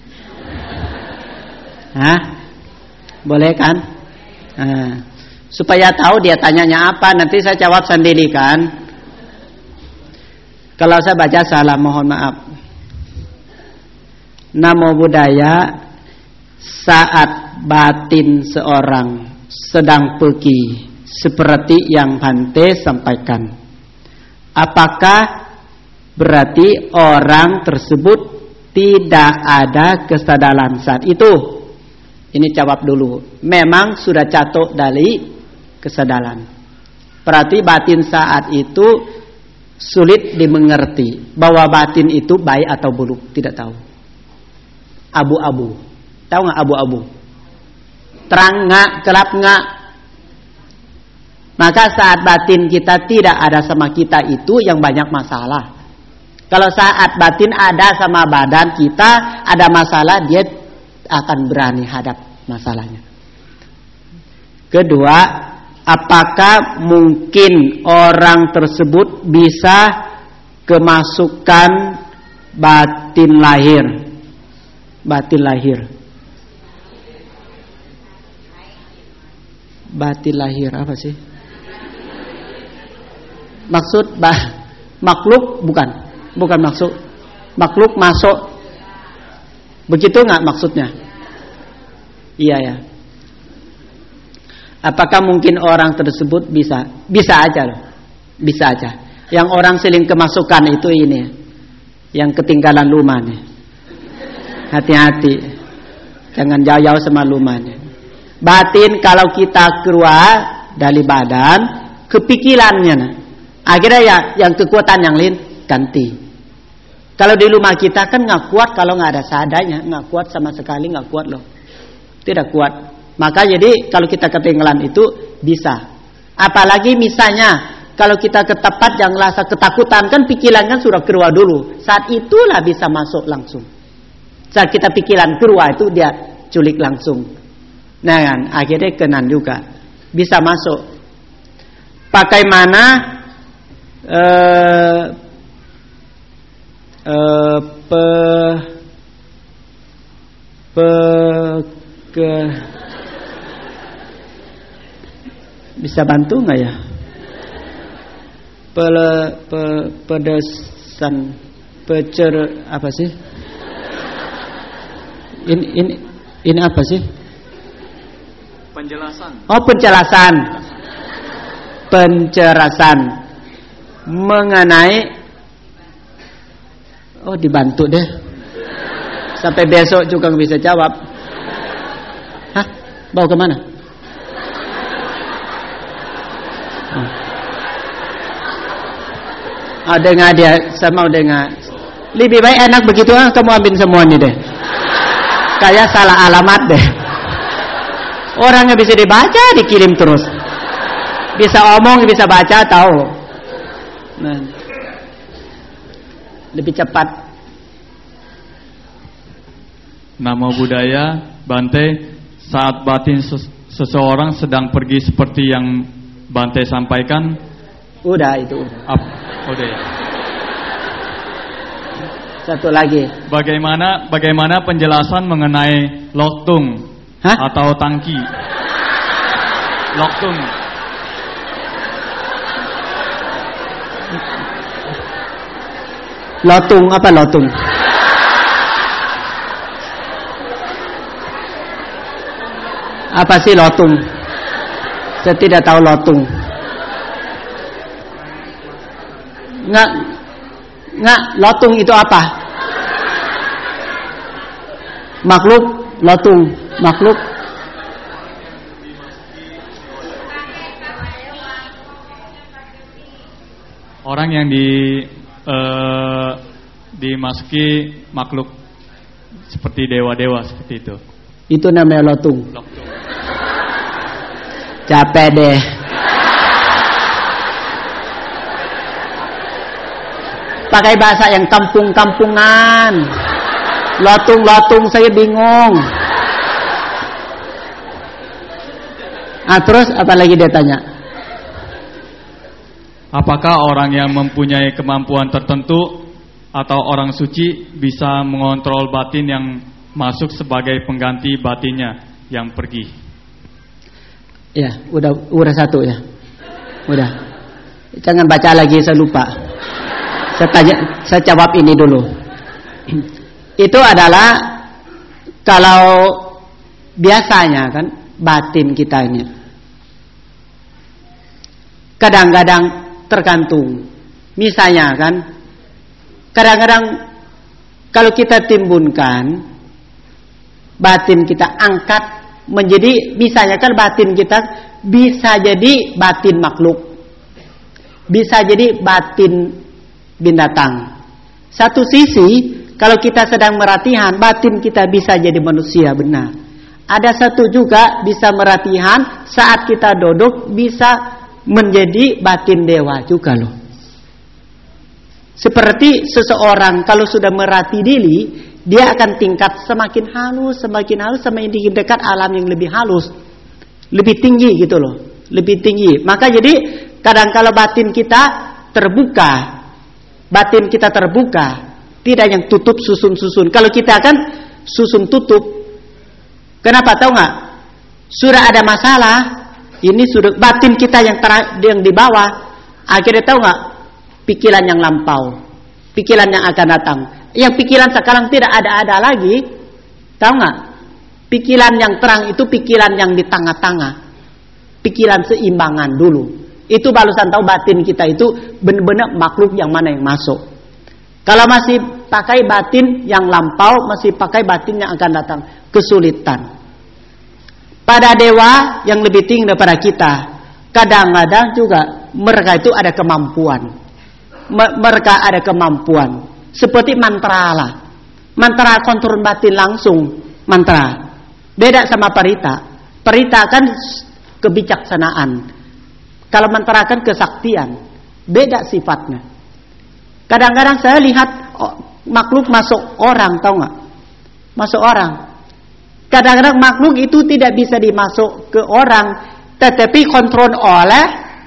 Hah? Boleh kan? Nah, supaya tahu dia tanyanya apa, nanti saya jawab sendiri kan. Kalau saya baca salah mohon maaf. Namo Buddhaya, saat batin seorang sedang pergi seperti yang Bante sampaikan, apakah berarti orang tersebut tidak ada kesadaran saat itu? Ini jawab dulu. Memang sudah jatuh dari kesadaran. Berarti batin saat itu sulit dimengerti. Bahwa batin itu baik atau buruk, tidak tahu. Abu-abu. Tahu nggak abu-abu? Terang nggak, gelap nggak? Maka saat batin kita tidak ada sama kita itu yang banyak masalah. Kalau saat batin ada sama badan kita ada masalah, dia akan berani hadap masalahnya. Kedua, apakah mungkin orang tersebut bisa kemasukan batin lahir? Batin lahir. Batin lahir apa sih? Maksud bah, makhluk bukan, bukan maksud. Makhluk masuk. Begitu nggak maksudnya? Iya ya. Apakah mungkin orang tersebut bisa? Bisa aja loh. Bisa aja. Yang orang seling kemasukan itu ini. Yang ketinggalan rumah nih. Hati-hati. Jangan jauh-jauh sama rumah nih. Batin kalau kita keluar dari badan, kepikirannya nah. Akhirnya ya yang kekuatan yang lain ganti. Kalau di rumah kita kan nggak kuat kalau nggak ada seadanya, nggak kuat sama sekali, nggak kuat loh. Tidak kuat. Maka jadi kalau kita ketinggalan itu bisa. Apalagi misalnya kalau kita ke tempat yang rasa ketakutan kan pikiran kan sudah keluar dulu. Saat itulah bisa masuk langsung. Saat kita pikiran keluar itu dia culik langsung. Nah kan akhirnya kenan juga. Bisa masuk. Bagaimana eh, eh, pe, pe ke bisa bantu nggak ya? Pele, pe, pedesan, pecer apa sih? Ini ini ini apa sih? Penjelasan. Oh penjelasan, penjelasan mengenai. Oh dibantu deh. Sampai besok juga nggak bisa jawab. Hah? Bawa kemana? Oh. Oh, dengar dia, saya mau dengar. Lebih baik enak begitu, ah, kamu ambil semua nih deh. Kayak salah alamat deh. Orangnya bisa dibaca, dikirim terus. Bisa omong, bisa baca, tahu. Nah, lebih cepat. Namo Buddhaya, Bante. Saat batin ses- seseorang sedang pergi seperti yang Bante sampaikan. Udah itu udah. Ap, udah ya. Satu lagi. Bagaimana bagaimana penjelasan mengenai loktung? Hah? Atau tangki? Loktung. Lotung apa lotung? Apa sih lotung? Saya tidak tahu lotung. Nggak, nggak, lotung itu apa? Makhluk, lotung, makhluk. Orang yang di uh, dimasuki makhluk seperti dewa-dewa seperti itu. Itu namanya lotung. Lotung. Capek deh. Pakai bahasa yang kampung-kampungan. Lotung-lotung saya bingung. Ah, terus apa lagi dia tanya? Apakah orang yang mempunyai kemampuan tertentu atau orang suci bisa mengontrol batin yang masuk sebagai pengganti batinnya yang pergi? Ya, udah udah satu ya. Udah. Jangan baca lagi, saya lupa. Saya tanya, saya jawab ini dulu. Itu adalah kalau biasanya kan batin kita ini kadang-kadang tergantung. Misalnya kan kadang-kadang kalau kita timbunkan batin kita angkat menjadi, misalnya kan batin kita bisa jadi batin makhluk, bisa jadi batin binatang. Satu sisi kalau kita sedang meratihan, batin kita bisa jadi manusia benar. Ada satu juga bisa meratihan saat kita duduk bisa menjadi batin dewa juga loh. Seperti seseorang kalau sudah merati diri, dia akan tingkat semakin halus, semakin halus, semakin dekat alam yang lebih halus, lebih tinggi gitu loh, lebih tinggi. Maka jadi kadang kalau batin kita terbuka, batin kita terbuka, tidak yang tutup susun-susun. Kalau kita kan susun tutup. Kenapa tahu nggak? Sudah ada masalah. Ini sudah batin kita yang ter, yang di bawah. Akhirnya tahu nggak? Pikiran yang lampau, pikiran yang akan datang. Yang pikiran sekarang tidak ada-ada lagi. Tahu nggak? Pikiran yang terang itu pikiran yang di tengah-tengah. Pikiran seimbangan dulu. Itu barusan tahu batin kita itu benar-benar makhluk yang mana yang masuk. Kalau masih pakai batin yang lampau, masih pakai batin yang akan datang, kesulitan. Pada dewa yang lebih tinggi daripada kita, kadang-kadang juga mereka itu ada kemampuan. Mereka ada kemampuan. Seperti mantra lah. Mantra kontrol batin langsung. Mantra. Beda sama parita. Parita kan kebijaksanaan. Kalau mantra kan kesaktian. Beda sifatnya. Kadang-kadang saya lihat oh, makhluk masuk orang, tahu nggak? Masuk orang. Kadang-kadang makhluk itu tidak bisa dimasuk ke orang, tetapi kontrol oleh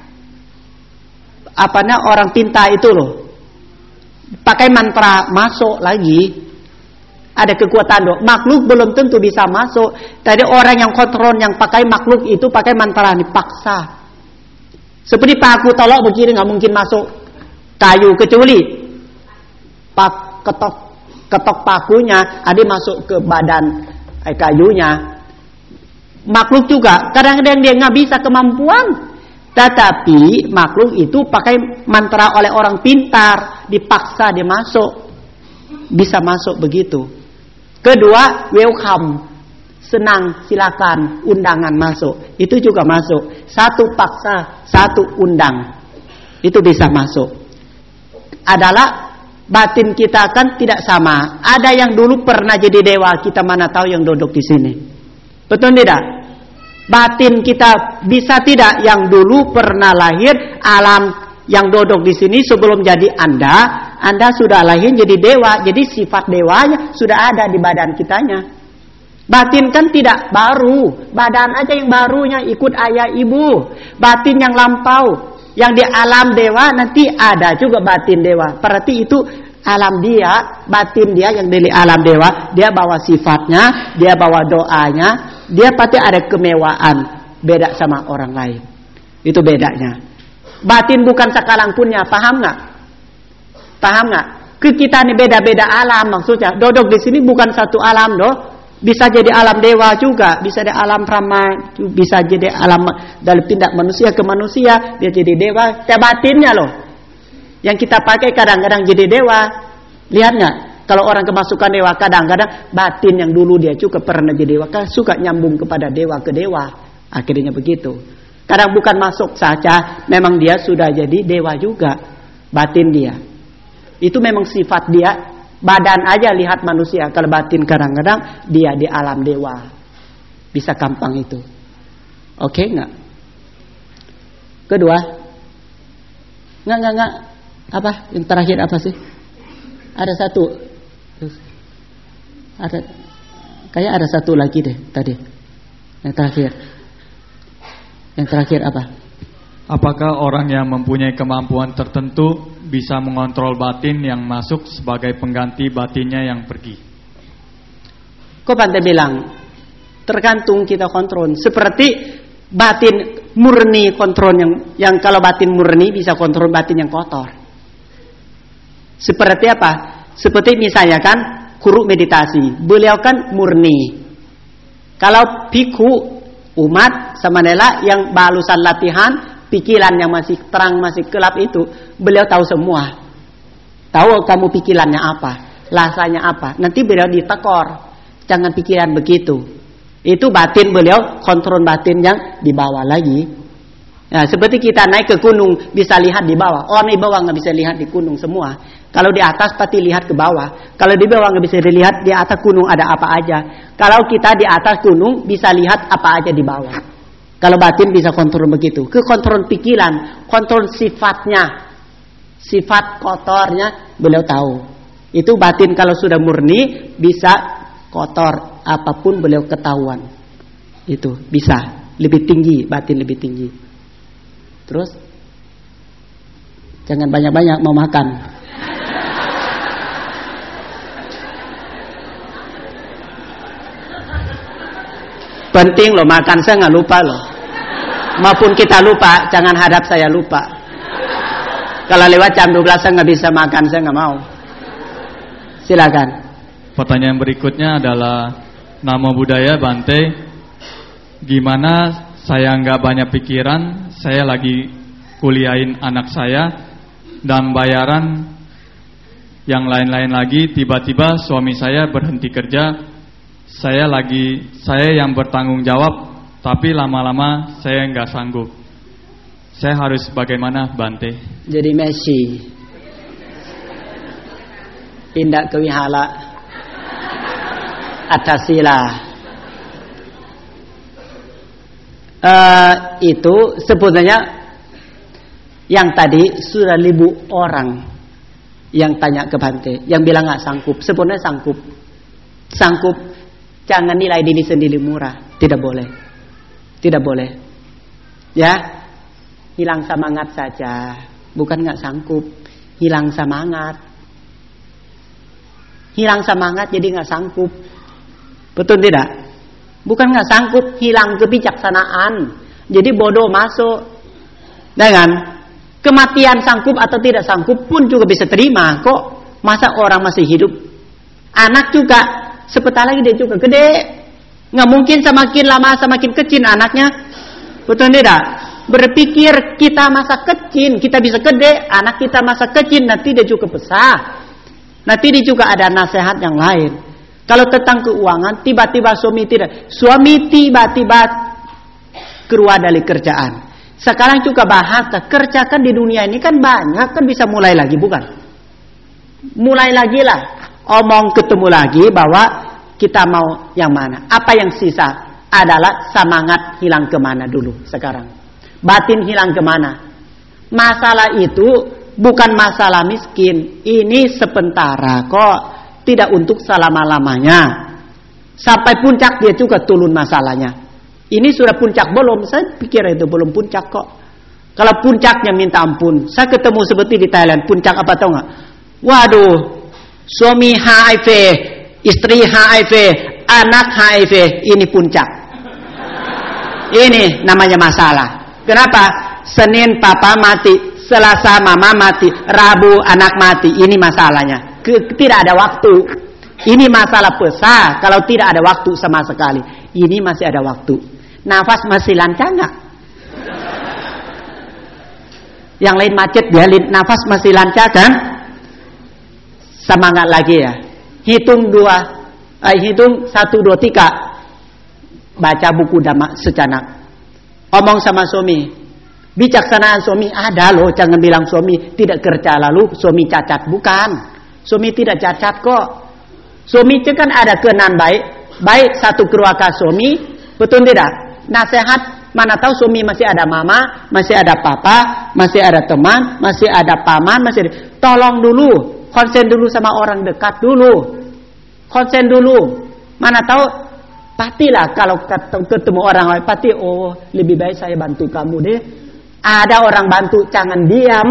apanya orang pintar itu loh. Pakai mantra masuk lagi. Ada kekuatan loh. Makhluk belum tentu bisa masuk. Tadi orang yang kontrol yang pakai makhluk itu pakai mantra dipaksa. Seperti paku tolok begini nggak mungkin masuk kayu kecuali pak ketok ketok pakunya ada masuk ke badan eh, kayunya. Makhluk juga kadang-kadang dia nggak bisa kemampuan, tetapi makhluk itu pakai mantra oleh orang pintar, dipaksa dia masuk, bisa masuk begitu. Kedua, welcome. Senang, silakan, undangan masuk. Itu juga masuk. Satu paksa, satu undang. Itu bisa masuk. Adalah batin kita kan tidak sama. Ada yang dulu pernah jadi dewa, kita mana tahu yang duduk di sini. Betul tidak? Batin kita bisa tidak yang dulu pernah lahir alam yang duduk di sini sebelum jadi Anda, Anda sudah lahir jadi dewa. Jadi sifat dewanya sudah ada di badan kitanya. Batin kan tidak baru, badan aja yang barunya ikut ayah ibu. Batin yang lampau, yang di alam dewa nanti ada juga batin dewa. Berarti itu alam dia, batin dia yang dari alam dewa, dia bawa sifatnya, dia bawa doanya, dia pasti ada kemewahan, beda sama orang lain. Itu bedanya. Batin bukan sakalang punya, paham nggak? Paham nggak? Ke kita ini beda-beda alam maksudnya. Duduk di sini bukan satu alam doh. Bisa jadi alam dewa juga, bisa jadi alam Brahma, bisa jadi alam dari pindah manusia ke manusia, dia jadi dewa. Kayak batinnya loh. Yang kita pakai kadang-kadang jadi dewa. Lihat nggak? Kalau orang kemasukan dewa, kadang-kadang batin yang dulu dia juga pernah jadi dewa, kan suka nyambung kepada dewa ke dewa. Akhirnya begitu. Kadang bukan masuk saja, memang dia sudah jadi dewa juga. Batin dia. Itu memang sifat dia. Badan aja lihat manusia, kalau batin kadang-kadang dia di alam dewa. Bisa gampang itu. Oke nggak? Kedua, nggak nggak nggak apa? Yang terakhir apa sih? Ada satu, ada kayak ada satu lagi deh tadi. Yang terakhir, yang terakhir apa? Apakah orang yang mempunyai kemampuan tertentu bisa mengontrol batin yang masuk sebagai pengganti batinnya yang pergi? Kok pandai bilang? Tergantung kita kontrol. Seperti batin murni kontrol yang yang kalau batin murni bisa kontrol batin yang kotor. Seperti apa? Seperti misalnya kan guru meditasi, beliau kan murni. Kalau biku umat sama nela yang balusan latihan, pikiran yang masih terang, masih gelap itu, beliau tahu semua. Tahu kamu pikirannya apa, rasanya apa. Nanti beliau ditekor, jangan pikiran begitu. Itu batin beliau, kontrol batin yang di bawah lagi. Nah, seperti kita naik ke gunung, bisa lihat di bawah. Orang di bawah nggak bisa lihat di gunung semua. Kalau di atas pasti lihat ke bawah. Kalau di bawah nggak bisa dilihat di atas gunung ada apa aja. Kalau kita di atas gunung bisa lihat apa aja di bawah. Kalau batin bisa kontrol begitu. Ke kontrol pikiran, kontrol sifatnya. Sifat kotornya beliau tahu. Itu batin kalau sudah murni bisa kotor. Apapun beliau ketahuan. Itu bisa. Lebih tinggi, batin lebih tinggi. Terus? Jangan banyak-banyak mau makan. Penting loh makan, saya nggak lupa loh. Maupun kita lupa, jangan hadap saya lupa. Kalau lewat jam dua belas saya nggak bisa makan, saya nggak mau. Silakan. Pertanyaan berikutnya adalah Namo Buddhaya Bante. Gimana saya nggak banyak pikiran, saya lagi kuliahin anak saya dan bayaran yang lain-lain lagi. Tiba-tiba suami saya berhenti kerja. Saya lagi, saya yang bertanggung jawab, tapi lama-lama saya nggak sanggup. Saya harus bagaimana, Bante? Jadi Messi, pindah ke wihara, atasila. Uh, itu sebenarnya yang tadi sudah ribu orang yang tanya ke Bante, yang bilang nggak sanggup. Sebenarnya sanggup, sanggup. Jangan nilai diri sendiri murah. Tidak boleh. Tidak boleh. Ya. Hilang semangat saja. Bukan gak sanggup. Hilang semangat. Hilang semangat jadi gak sanggup. Betul tidak? Bukan gak sanggup. Hilang kebijaksanaan. Jadi bodoh masuk. Dengan kematian sanggup atau tidak sanggup pun juga bisa terima. Kok masa orang masih hidup? Anak juga sebentar lagi dia juga gede. Nggak mungkin semakin lama semakin kecil anaknya. Betul tidak? Berpikir kita masa kecil, kita bisa gede. Anak kita masa kecil, nanti dia juga besar. Nanti dia juga ada nasihat yang lain. Kalau tentang keuangan, tiba-tiba suami tidak. Suami tiba-tiba keluar dari kerjaan. Sekarang juga bahasa, kerja kan di dunia ini kan banyak, kan bisa mulai lagi, bukan? Mulai lagi lah. Omong ketemu lagi bahwa kita mau yang mana. Apa yang sisa adalah semangat hilang kemana dulu sekarang. Batin hilang kemana. Masalah itu bukan masalah miskin. Ini sementara kok. Tidak untuk selama-lamanya. Sampai puncak dia juga turun masalahnya. Ini sudah puncak belum? Saya pikir itu belum puncak kok. Kalau puncaknya minta ampun. Saya ketemu seperti di Thailand. Puncak apa tahu nggak? Waduh. Suami H I V. Istri H I V. Anak H I V. Ini puncak. Ini namanya masalah. Kenapa? Senin papa mati. Selasa mama mati. Rabu anak mati. Ini masalahnya. Tidak ada waktu. Ini masalah besar. Kalau tidak ada waktu sama sekali. Ini masih ada waktu. Nafas masih lancar nggak? Yang lain macet dia, nafas masih lancar kan? Semangat lagi ya. Hitung dua, eh, hitung satu dua tiga. Baca buku dhamma sejenak. Omong sama suami. Bijaksanaan suami ada loh. Jangan bilang suami tidak kerja lalu suami cacat, bukan. Suami tidak cacat kok. Suami itu kan ada kenan baik. Baik satu keluarga suami. Betul tidak? Nasihat. Mana tahu suami masih ada mama. Masih ada papa. Masih ada teman. Masih ada paman. Masih ada... Tolong dulu. Konsen dulu sama orang dekat dulu. Konsen dulu. Mana tahu. Pastilah kalau ketemu orang lain. Pasti oh lebih baik saya bantu kamu deh. Ada orang bantu. Jangan diam.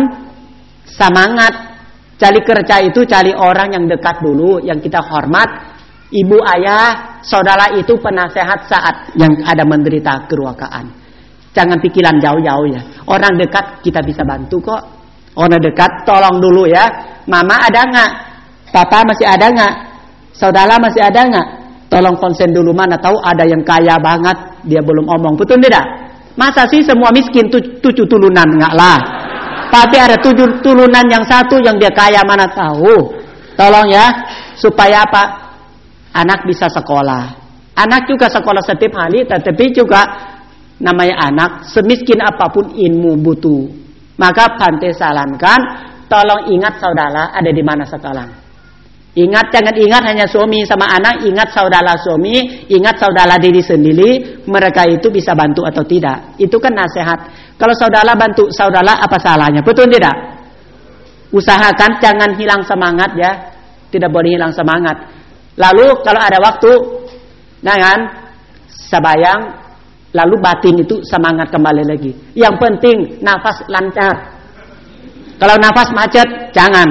Semangat. Cari kerja itu cari orang yang dekat dulu, yang kita hormat. Ibu, ayah, saudara itu penasehat saat yang ada menderita keruakaan. Jangan pikiran jauh-jauh ya. Orang dekat kita bisa bantu kok. Orang dekat tolong dulu ya. Mama ada nggak? Papa masih ada nggak? Saudara masih ada nggak? Tolong konsen dulu, mana tahu ada yang kaya banget dia belum omong. Betul tidak? Masa sih semua miskin tujuh turunan nggak lah? Tapi ada tujuh turunan yang satu yang dia kaya mana tahu. Tolong ya. Supaya apa? Anak bisa sekolah. Anak juga sekolah setiap hari. Tetapi juga namanya anak. Semiskin apapun ilmu butuh. Maka Bante sarankan. Tolong ingat saudara ada di mana sekarang. Ingat, jangan ingat hanya suami sama anak. Ingat saudara suami. Ingat saudara diri sendiri. Mereka itu bisa bantu atau tidak. Itu kan nasihat. Kalau saudara bantu saudara apa salahnya? Betul tidak? Usahakan jangan hilang semangat ya. Tidak boleh hilang semangat. Lalu kalau ada waktu, jangan sebayang. Lalu batin itu semangat kembali lagi. Yang penting nafas lancar. Kalau nafas macet, jangan.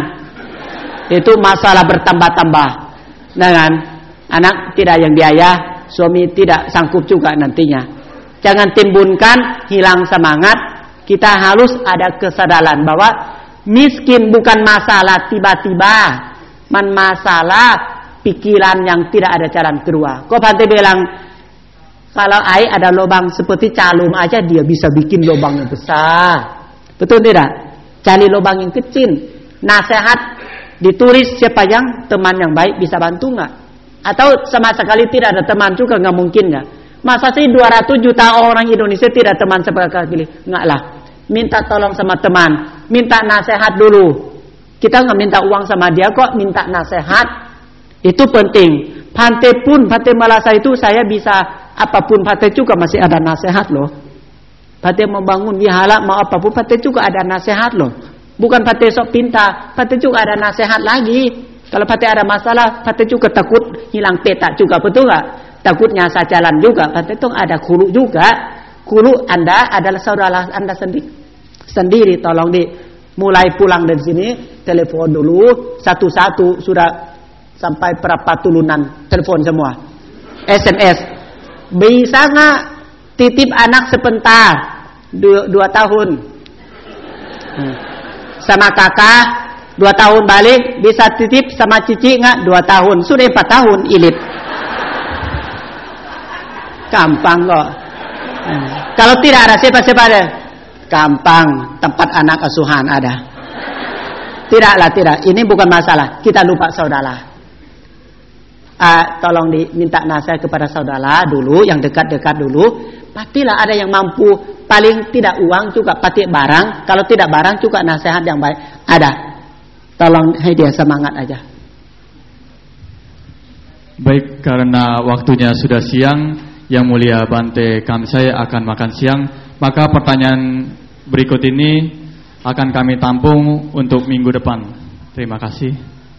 Itu masalah bertambah-tambah. Jangan. Anak tidak yang biaya, suami tidak sanggup juga nantinya. Jangan timbulkan hilang semangat. Kita harus ada kesadaran bahwa miskin bukan masalah tiba-tiba. Man masalah pikiran yang tidak ada jalan keluar. Kok Bante bilang kalau air ada lubang seperti calum aja dia bisa bikin lubang yang besar. Betul tidak? Cari lubang yang kecil. Nasihat ditulis siapa yang teman yang baik bisa bantu nggak? Atau sama sekali tidak ada teman juga nggak mungkin nggak? Masa sih dua ratus juta orang Indonesia tidak teman sekali? Enggak lah. Minta tolong sama teman. Minta nasihat dulu. Kita nggak minta uang sama dia kok. Minta nasihat. Itu penting. Bante pun, Bante merasa itu saya bisa apapun. Bante juga masih ada nasihat loh. Bante membangun wihara mau apapun. Bante juga ada nasihat loh. Bukan Bante sok pinta. Bante juga ada nasihat lagi. Kalau Bante ada masalah. Bante juga takut hilang peta juga. Betul nggak? Takutnya saya jalan juga. Bante itu ada guru juga. Guru Anda adalah saudara Anda sendiri. Sendiri tolong di mulai pulang dari sini telepon dulu satu-satu sudah sampai berapa turunan telepon semua. S M S. Bisa nggak titip anak sebentar dua, dua tahun. Hmm. Sama kakak dua tahun balik bisa titip sama cici nggak dua tahun sudah empat tahun ilit. Gampang kok. Hmm. Kalau tidak ada siapa-siapa ada. Gampang, tempat anak asuhan ada. Tidaklah, tidak. Ini bukan masalah. Kita lupa saudara. uh, tolong diminta nasihat kepada saudara dulu, yang dekat-dekat dulu. Pastilah ada yang mampu, paling tidak uang juga patik barang. Kalau tidak barang juga nasihat yang baik ada. Tolongให้dia semangat aja. Baik, karena waktunya sudah siang, Yang Mulia Bante Kamsai akan makan siang, maka pertanyaan berikut ini akan kami tampung untuk minggu depan. Terima kasih.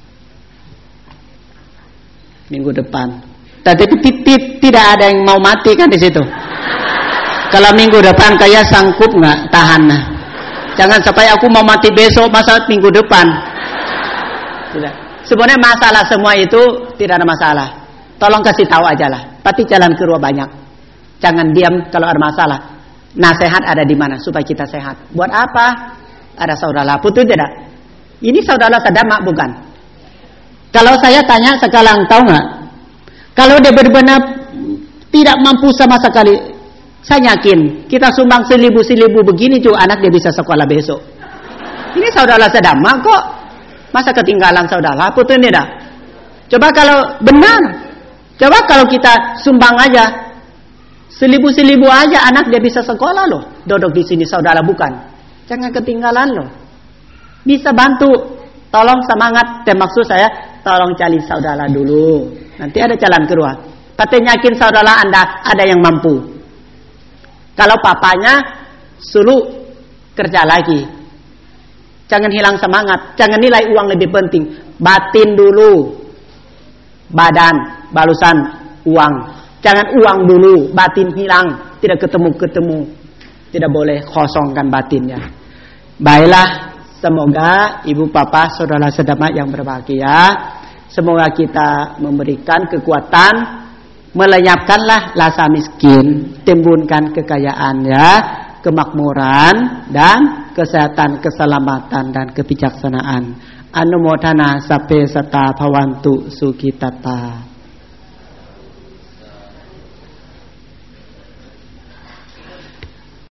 Minggu depan. Tapi tidak ada yang mau mati kan di situ. Kalau minggu depan kayak sanggup nggak tahan? Nah. Jangan sampai aku mau mati besok, masa minggu depan. Tidak. Sebenarnya masalah semua itu tidak ada masalah. Tolong kasih tahu aja lah. Tapi jalan keluar banyak. Jangan diam kalau ada masalah. Nasihat ada di mana supaya kita sehat. Buat apa? Ada saudara putus tidak? Ini saudara sedama bukan? Kalau saya tanya sekarang, tahu nggak? Kalau dia benar-benar tidak mampu sama sekali, saya yakin kita sumbang seribu-seribu begini juga anak dia bisa sekolah besok. Ini saudara sedama kok. Masa ketinggalan saudara putus tidak? Coba kalau benar, coba kalau kita sumbang aja seribu-seribu aja anak dia bisa sekolah loh. Duduk di sini saudara bukan? Jangan ketinggalan loh. Bisa bantu. Tolong semangat. Dan maksud saya, tolong cari saudara dulu. Nanti ada jalan keluar. Tapi yakin saudara Anda ada yang mampu. Kalau papanya suruh kerja lagi. Jangan hilang semangat. Jangan nilai uang lebih penting. Batin dulu. Badan, balusan uang. Jangan uang dulu, batin hilang. Tidak ketemu-ketemu. Tidak boleh kosongkan batinnya. Baiklah. Semoga ibu papa saudara sedama yang berbahagia, semoga kita memberikan kekuatan, melenyapkanlah rasa miskin, timbulkan kekayaan ya, kemakmuran dan kesehatan, keselamatan dan kebijaksanaan. Anumodana sape sata bhavantu sukhitata.